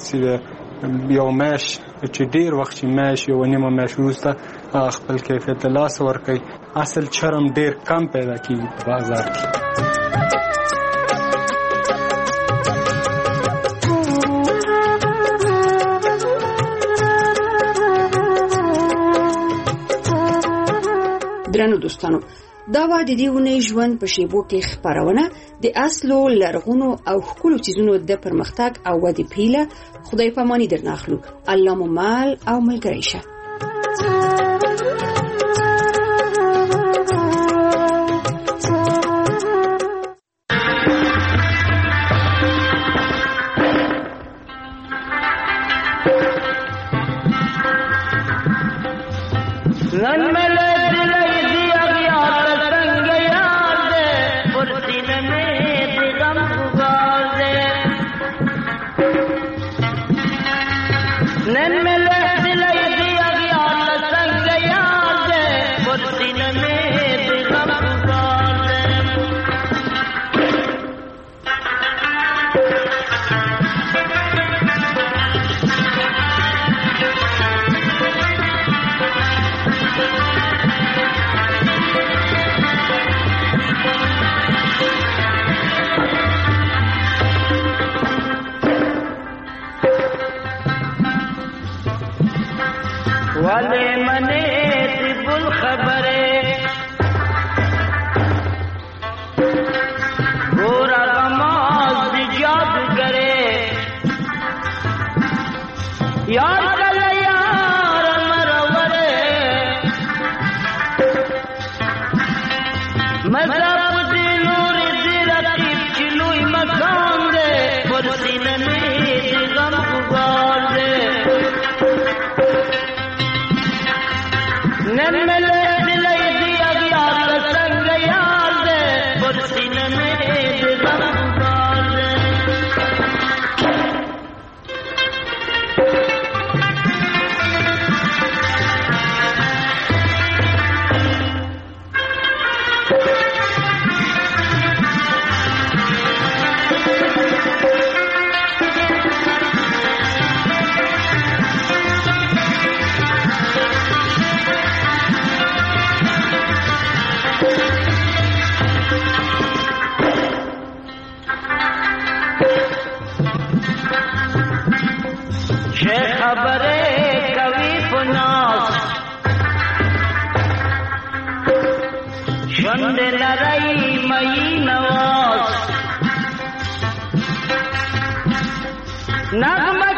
چې یو میاشت چې ډېر وخت چې میاشت یوه نیمه میاشت وروسته خپل کیفیت د لاسه ورکوي. اصل چرم ډېر کم پیدا کېږي په بازار کې. درنو دوستانو دا و د دې ونې ژوند په شیبو کې خبرونه د اصلو لرغونو او ښکلو چیزونو د پرمختګ او ودې پیله. خدای پاماني درناخلو. الله مو مال او ملګری شه. नन में लहद लई दिया مذهب دې نور دې رقیب چې لوی مکان دی پر سینه مې دې غم غبار دی نن مې دلې دې اغیار څنګه یار دی پر سینه مې دې غم غبار دی خبره کوي پناس شوند لړۍ مې نواز نغمه